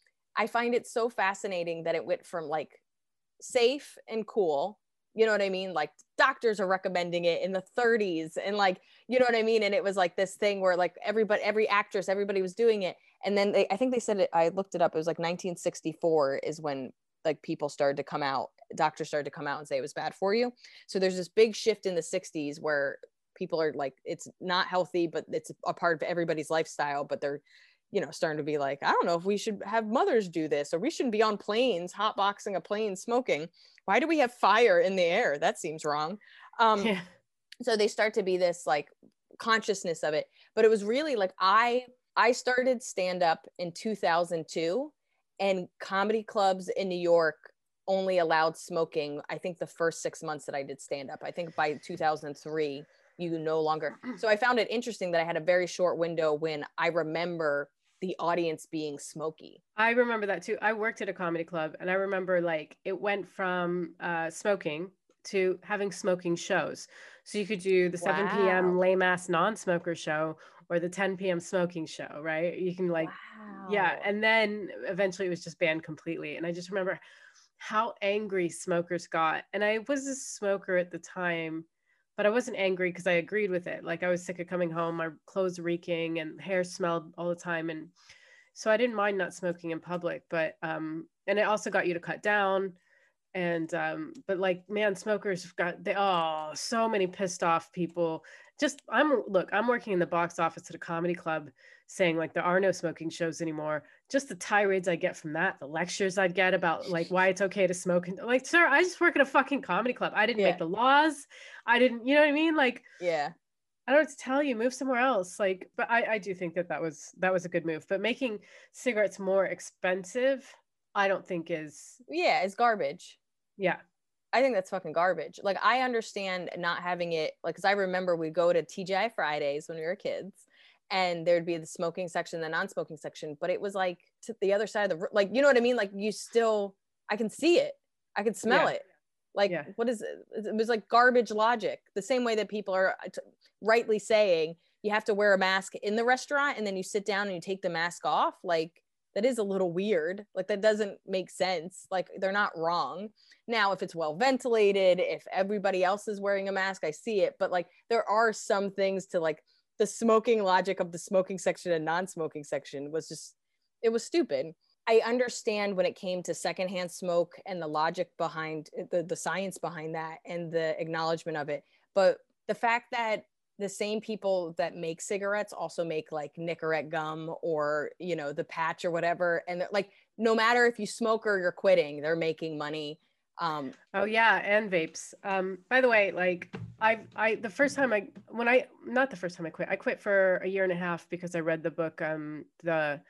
I find it so fascinating that it went from like safe and cool, you know what I mean? Like doctors are recommending it in the thirties and like, you know what I mean? And it was like this thing where like everybody, every actress, everybody was doing it. And then they, I think they said it, I looked it up. It was like nineteen sixty-four is when like people started to come out, doctors started to come out and say it was bad for you. So there's this big shift in the sixties where people are like, it's not healthy, but it's a part of everybody's lifestyle, but they're, you know, starting to be like, I don't know if we should have mothers do this, or we shouldn't be on planes, hotboxing a plane, smoking. Why do we have fire in the air? That seems wrong. Um, Yeah. so they start to be this like consciousness of it. But it was really like, I, I started stand up in two thousand two and comedy clubs in New York only allowed smoking. I think the first six months that I did stand up, I think by two thousand three, you no longer. So I found it interesting that I had a very short window when I remember the audience being smoky. I remember that too. I worked at a comedy club and I remember like it went from uh, smoking to having smoking shows. So you could do the seven p.m. Wow. lame ass non-smoker show or the ten p.m. smoking show, right? You can like, yeah. Wow. And then eventually it was just banned completely. And I just remember how angry smokers got. And I was a smoker at the time, but I wasn't angry because I agreed with it. Like I was sick of coming home, my clothes reeking and hair smelled all the time. And so I didn't mind not smoking in public, but um, and it also got you to cut down. And um, but like, man, smokers have got they oh, so many pissed off people. Just I'm look, I'm working in the box office at a comedy club saying like there are no smoking shows anymore. Just the tirades I get from that, the lectures I'd get about like why it's okay to smoke, and like, sir, I just work at a fucking comedy club. I didn't Yeah. make the laws. I didn't, you know what I mean? Like, Yeah. I don't know what to tell you, move somewhere else. Like, but I, I do think that that was that was a good move. But making cigarettes more expensive, I don't think is, Yeah. It's garbage. yeah. I think that's fucking garbage. Like I understand not having it, like, cause I remember we'd go to T G I Fridays when we were kids and there'd be the smoking section, the non-smoking section, but it was like to the other side of the, like, you know what I mean? Like you still, I can see it. I can smell Yeah. it. Like, Yeah. what is it? It was like garbage logic. The same way that people are rightly saying you have to wear a mask in the restaurant and then you sit down and you take the mask off. Like that is a little weird. Like that doesn't make sense. Like they're not wrong. Now, if it's well ventilated, if everybody else is wearing a mask, I see it. But like there are some things to like the smoking logic of the smoking section and non-smoking section was just, it was stupid. I understand when it came to secondhand smoke and the logic behind the, the science behind that and the acknowledgement of it. But the fact that the same people that make cigarettes also make like Nicorette gum or, you know, the patch or whatever. And like, no matter if you smoke or you're quitting, they're making money. Um, Oh yeah, and vapes. Um, by the way, like I, I, the first time I, when I, not the first time I quit, I quit for a year and a half because I read the book, um, the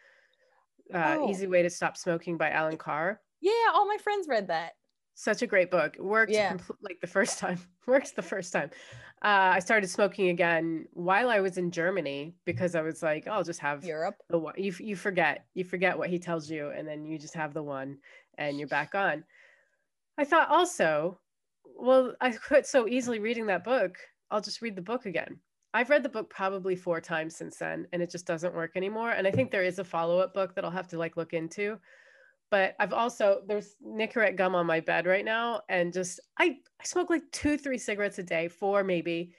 uh, oh, Easy Way to Stop Smoking by Alan Carr. yeah, all my friends read that. Such a great book. It worked Yeah. compl- like the first time. Works the first time. Uh, I started smoking again while I was in Germany because I was like, oh, I'll just have Europe. the one. You you forget you forget what he tells you, and then you just have the one, and you're back on. I thought also, well, I quit so easily reading that book. I'll just read the book again. I've read the book probably four times since then, and it just doesn't work anymore. And I think there is a follow-up book that I'll have to like look into. But I've also, there's Nicorette gum on my bed right now. And just, I, I smoke like two, three cigarettes a day, four maybe.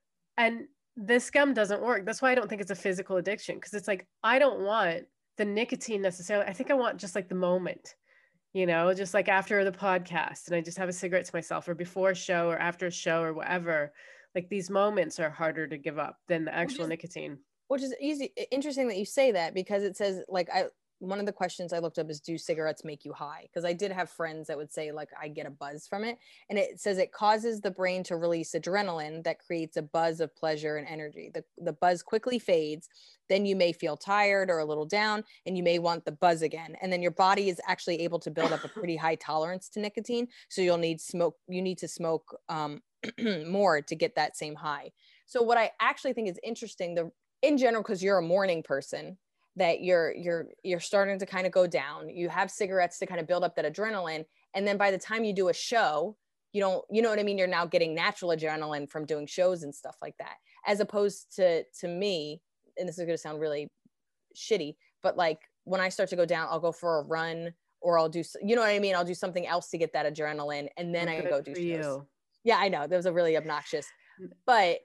And this gum doesn't work. That's why I don't think it's a physical addiction. Cause it's like, I don't want the nicotine necessarily. I think I want just like the moment, you know, just like after the podcast and I just have a cigarette to myself, or before a show or after a show or whatever. Like these moments are harder to give up than the actual which is, nicotine. Which is easy. Interesting that you say that, because it says like, I, one of the questions I looked up is, do cigarettes make you high? Because I did have friends that would say like, I get a buzz from it. And it says it causes the brain to release adrenaline that creates a buzz of pleasure and energy. The, the buzz quickly fades. Then you may feel tired or a little down, and you may want the buzz again. And then your body is actually able to build up a pretty high tolerance to nicotine. So you'll need smoke. You need to smoke um, more to get that same high. So what I actually think is interesting, the in general, because you're a morning person, that you're you're you're starting to kind of go down. You have cigarettes to kind of build up that adrenaline, and then by the time you do a show, you don't, you know what I mean, you're now getting natural adrenaline from doing shows and stuff like that, as opposed to to me, and this is going to sound really shitty, but like when I start to go down, I'll go for a run, or I'll do, you know what I mean, I'll do something else to get that adrenaline, and then Well, I go do shows. You. Yeah, I know that was a really obnoxious, but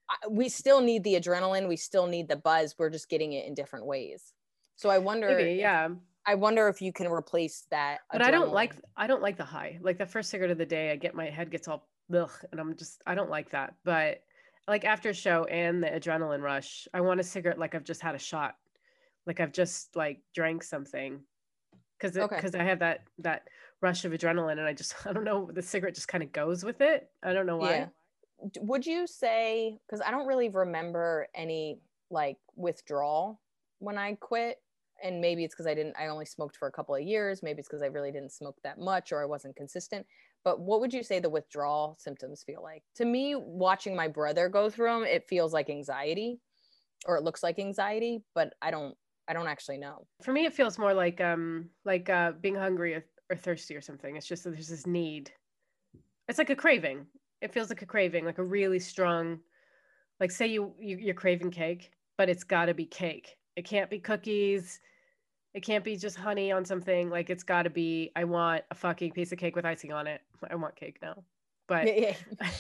we still need the adrenaline. We still need the buzz. We're just getting it in different ways. So I wonder, Maybe, if, yeah. I wonder if you can replace that. But adrenaline. I don't like, I don't like the high. Like the first cigarette of the day, I get, my head gets all ugh, and I'm just, I don't like that. But like after a show and the adrenaline rush, I want a cigarette like I've just had a shot. Like I've just like drank something. Cause it, okay. cause I have that, that rush of adrenaline, and I just, I don't know, the cigarette just kind of goes with it. I don't know why. Yeah. Would you say, because I don't really remember any like withdrawal when I quit, and maybe it's because I didn't, I only smoked for a couple of years, maybe it's because I really didn't smoke that much, or I wasn't consistent, but what would you say the withdrawal symptoms feel like? To me, watching my brother go through them, it feels like anxiety, or it looks like anxiety, but I don't, I don't actually know. For me, it feels more like um like uh being hungry or, or thirsty or something. It's just that there's this need. It's like a craving. It feels like a craving, like a really strong, like say you, you you're craving cake, but it's got to be cake. It can't be cookies. It can't be just honey on something. Like it's got to be, I want a fucking piece of cake with icing on it. I want cake now. But yeah, yeah.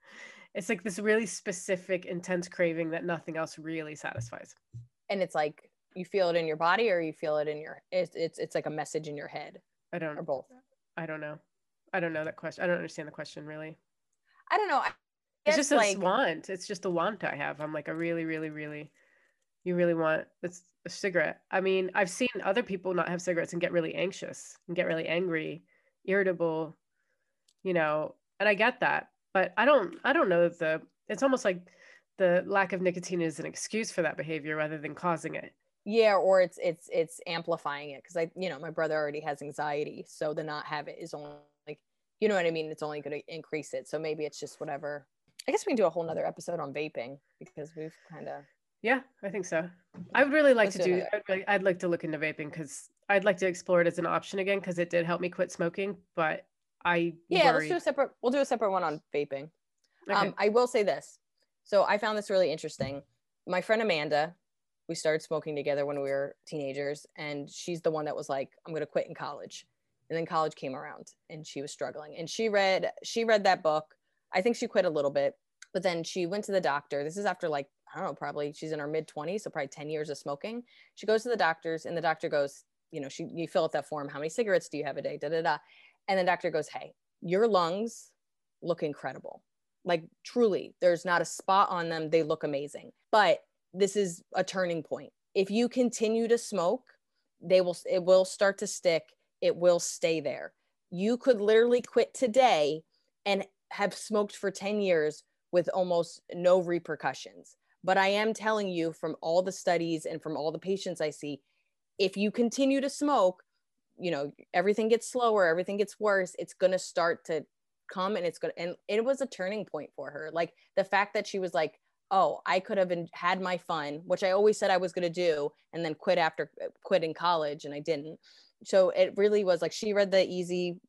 It's like this really specific, intense craving that nothing else really satisfies. And it's like you feel it in your body, or you feel it in your, it's it's, it's like a message in your head. I don't, or both. I don't know. I don't know that question. I don't understand the question really. I don't know. I it's just like, a want. It's just a want I have. I'm like, I really, really, really, you really want it's a cigarette. I mean, I've seen other people not have cigarettes and get really anxious and get really angry, irritable, you know, and I get that. But I don't, I don't know that the, it's almost like the lack of nicotine is an excuse for that behavior rather than causing it. Yeah, or it's, it's, it's amplifying it. Cause I, you know, my brother already has anxiety. So to not have it is only, you know what I mean? It's only going to increase it. So maybe it's just whatever. I guess we can do a whole nother episode on vaping, because we've kind of. Yeah, I think so. I would really like Let's to do, do I'd, I'd like to look into vaping, because I'd like to explore it as an option again, because it did help me quit smoking, but I Yeah, worried. let's do a separate, we'll do a separate one on vaping. Okay. Um, I will say this. So I found this really interesting. My friend Amanda, we started smoking together when we were teenagers, and she's the one that was like, I'm going to quit in college. And then college came around and she was struggling, and she read, she read that book. I think she quit a little bit, but then she went to the doctor. This is after like, I don't know, probably she's in her mid twenties. So probably ten years of smoking. She goes to the doctors, and the doctor goes, you know, she, you fill out that form. How many cigarettes do you have a day? Da, da, da. And the doctor goes, hey, your lungs look incredible. Like truly, there's not a spot on them. They look amazing, but this is a turning point. If you continue to smoke, they will, it will start to stick. It will stay there. You could literally quit today and have smoked for ten years with almost no repercussions. But I am telling you, from all the studies and from all the patients I see, if you continue to smoke, you know, everything gets slower, everything gets worse. It's going to start to come, and it's going to, and it was a turning point for her. Like the fact that she was like, oh, I could have been, had my fun, which I always said I was going to do, and then quit after quit in college, and I didn't. So it really was like, she read the easy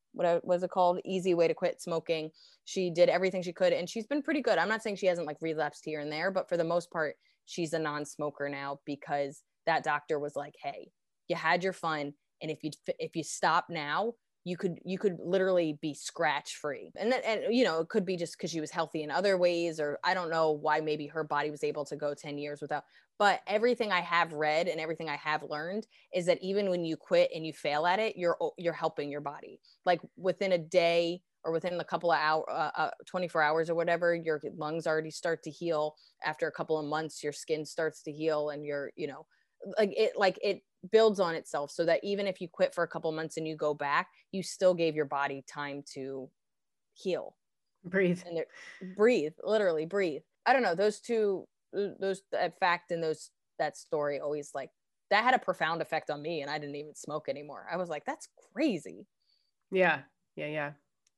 what was it called? Easy Way to Quit Smoking. She did everything she could, and she's been pretty good. I'm not saying she hasn't like relapsed here and there, but for the most part, she's a non-smoker now because that doctor was like, hey, you had your fun, and if you if you stop now, you could you could literally be scratch free. And then, and you know, it could be just because she was healthy in other ways, or I don't know why maybe her body was able to go ten years without. But everything I have read and everything I have learned is that even when you quit and you fail at it, you're you're helping your body. Like within a day or within a couple of hours, uh, uh, twenty-four hours or whatever, your lungs already start to heal. After a couple of months, your skin starts to heal, and you're, you know, like it like it builds on itself, so that even if you quit for a couple months and you go back, you still gave your body time to heal, breathe, and breathe, literally breathe. I don't know, those two, those that fact and those that story always like that had a profound effect on me, and I didn't even smoke anymore. I was like, that's crazy. Yeah, yeah, yeah.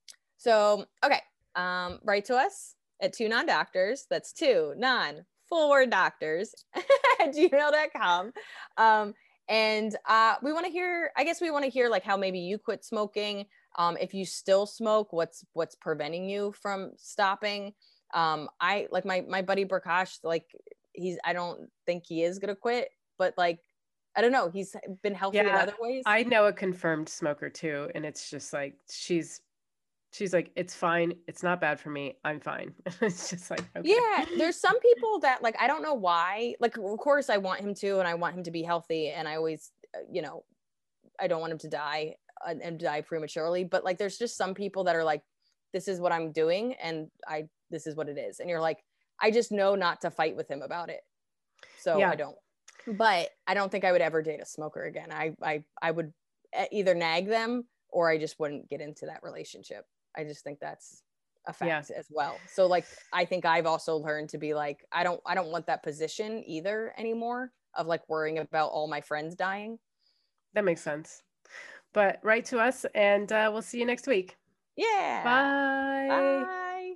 So okay, um, write to us at two non doctors. That's two non full word doctors at gmail dot com. Um, and uh, we want to hear, I guess we want to hear like how maybe you quit smoking. Um, if you still smoke, what's what's preventing you from stopping? Um, I like my my buddy Prakash, like he's I don't think he is gonna quit, but like I don't know, he's been healthy yeah, in other ways. I know a confirmed smoker too, and it's just like she's she's like, it's fine, it's not bad for me, I'm fine. It's just like, okay. Yeah, there's some people that like I don't know why. Like of course I want him to, and I want him to be healthy, and I always, you know, I don't want him to die and, and die prematurely, but like there's just some people that are like, this is what I'm doing, and I this is what it is, and you're like, I just know not to fight with him about it, so Yeah. I don't. But I don't think I would ever date a smoker again. I I I would either nag them, or I just wouldn't get into that relationship. I just think that's a fact Yeah. as well. So like I think I've also learned to be like, I don't I don't want that position either anymore of like worrying about all my friends dying. That makes sense. But write to us, and uh, we'll see you next week. Yeah. Bye. Bye.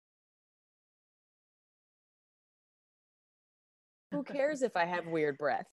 Who cares if I have weird breath?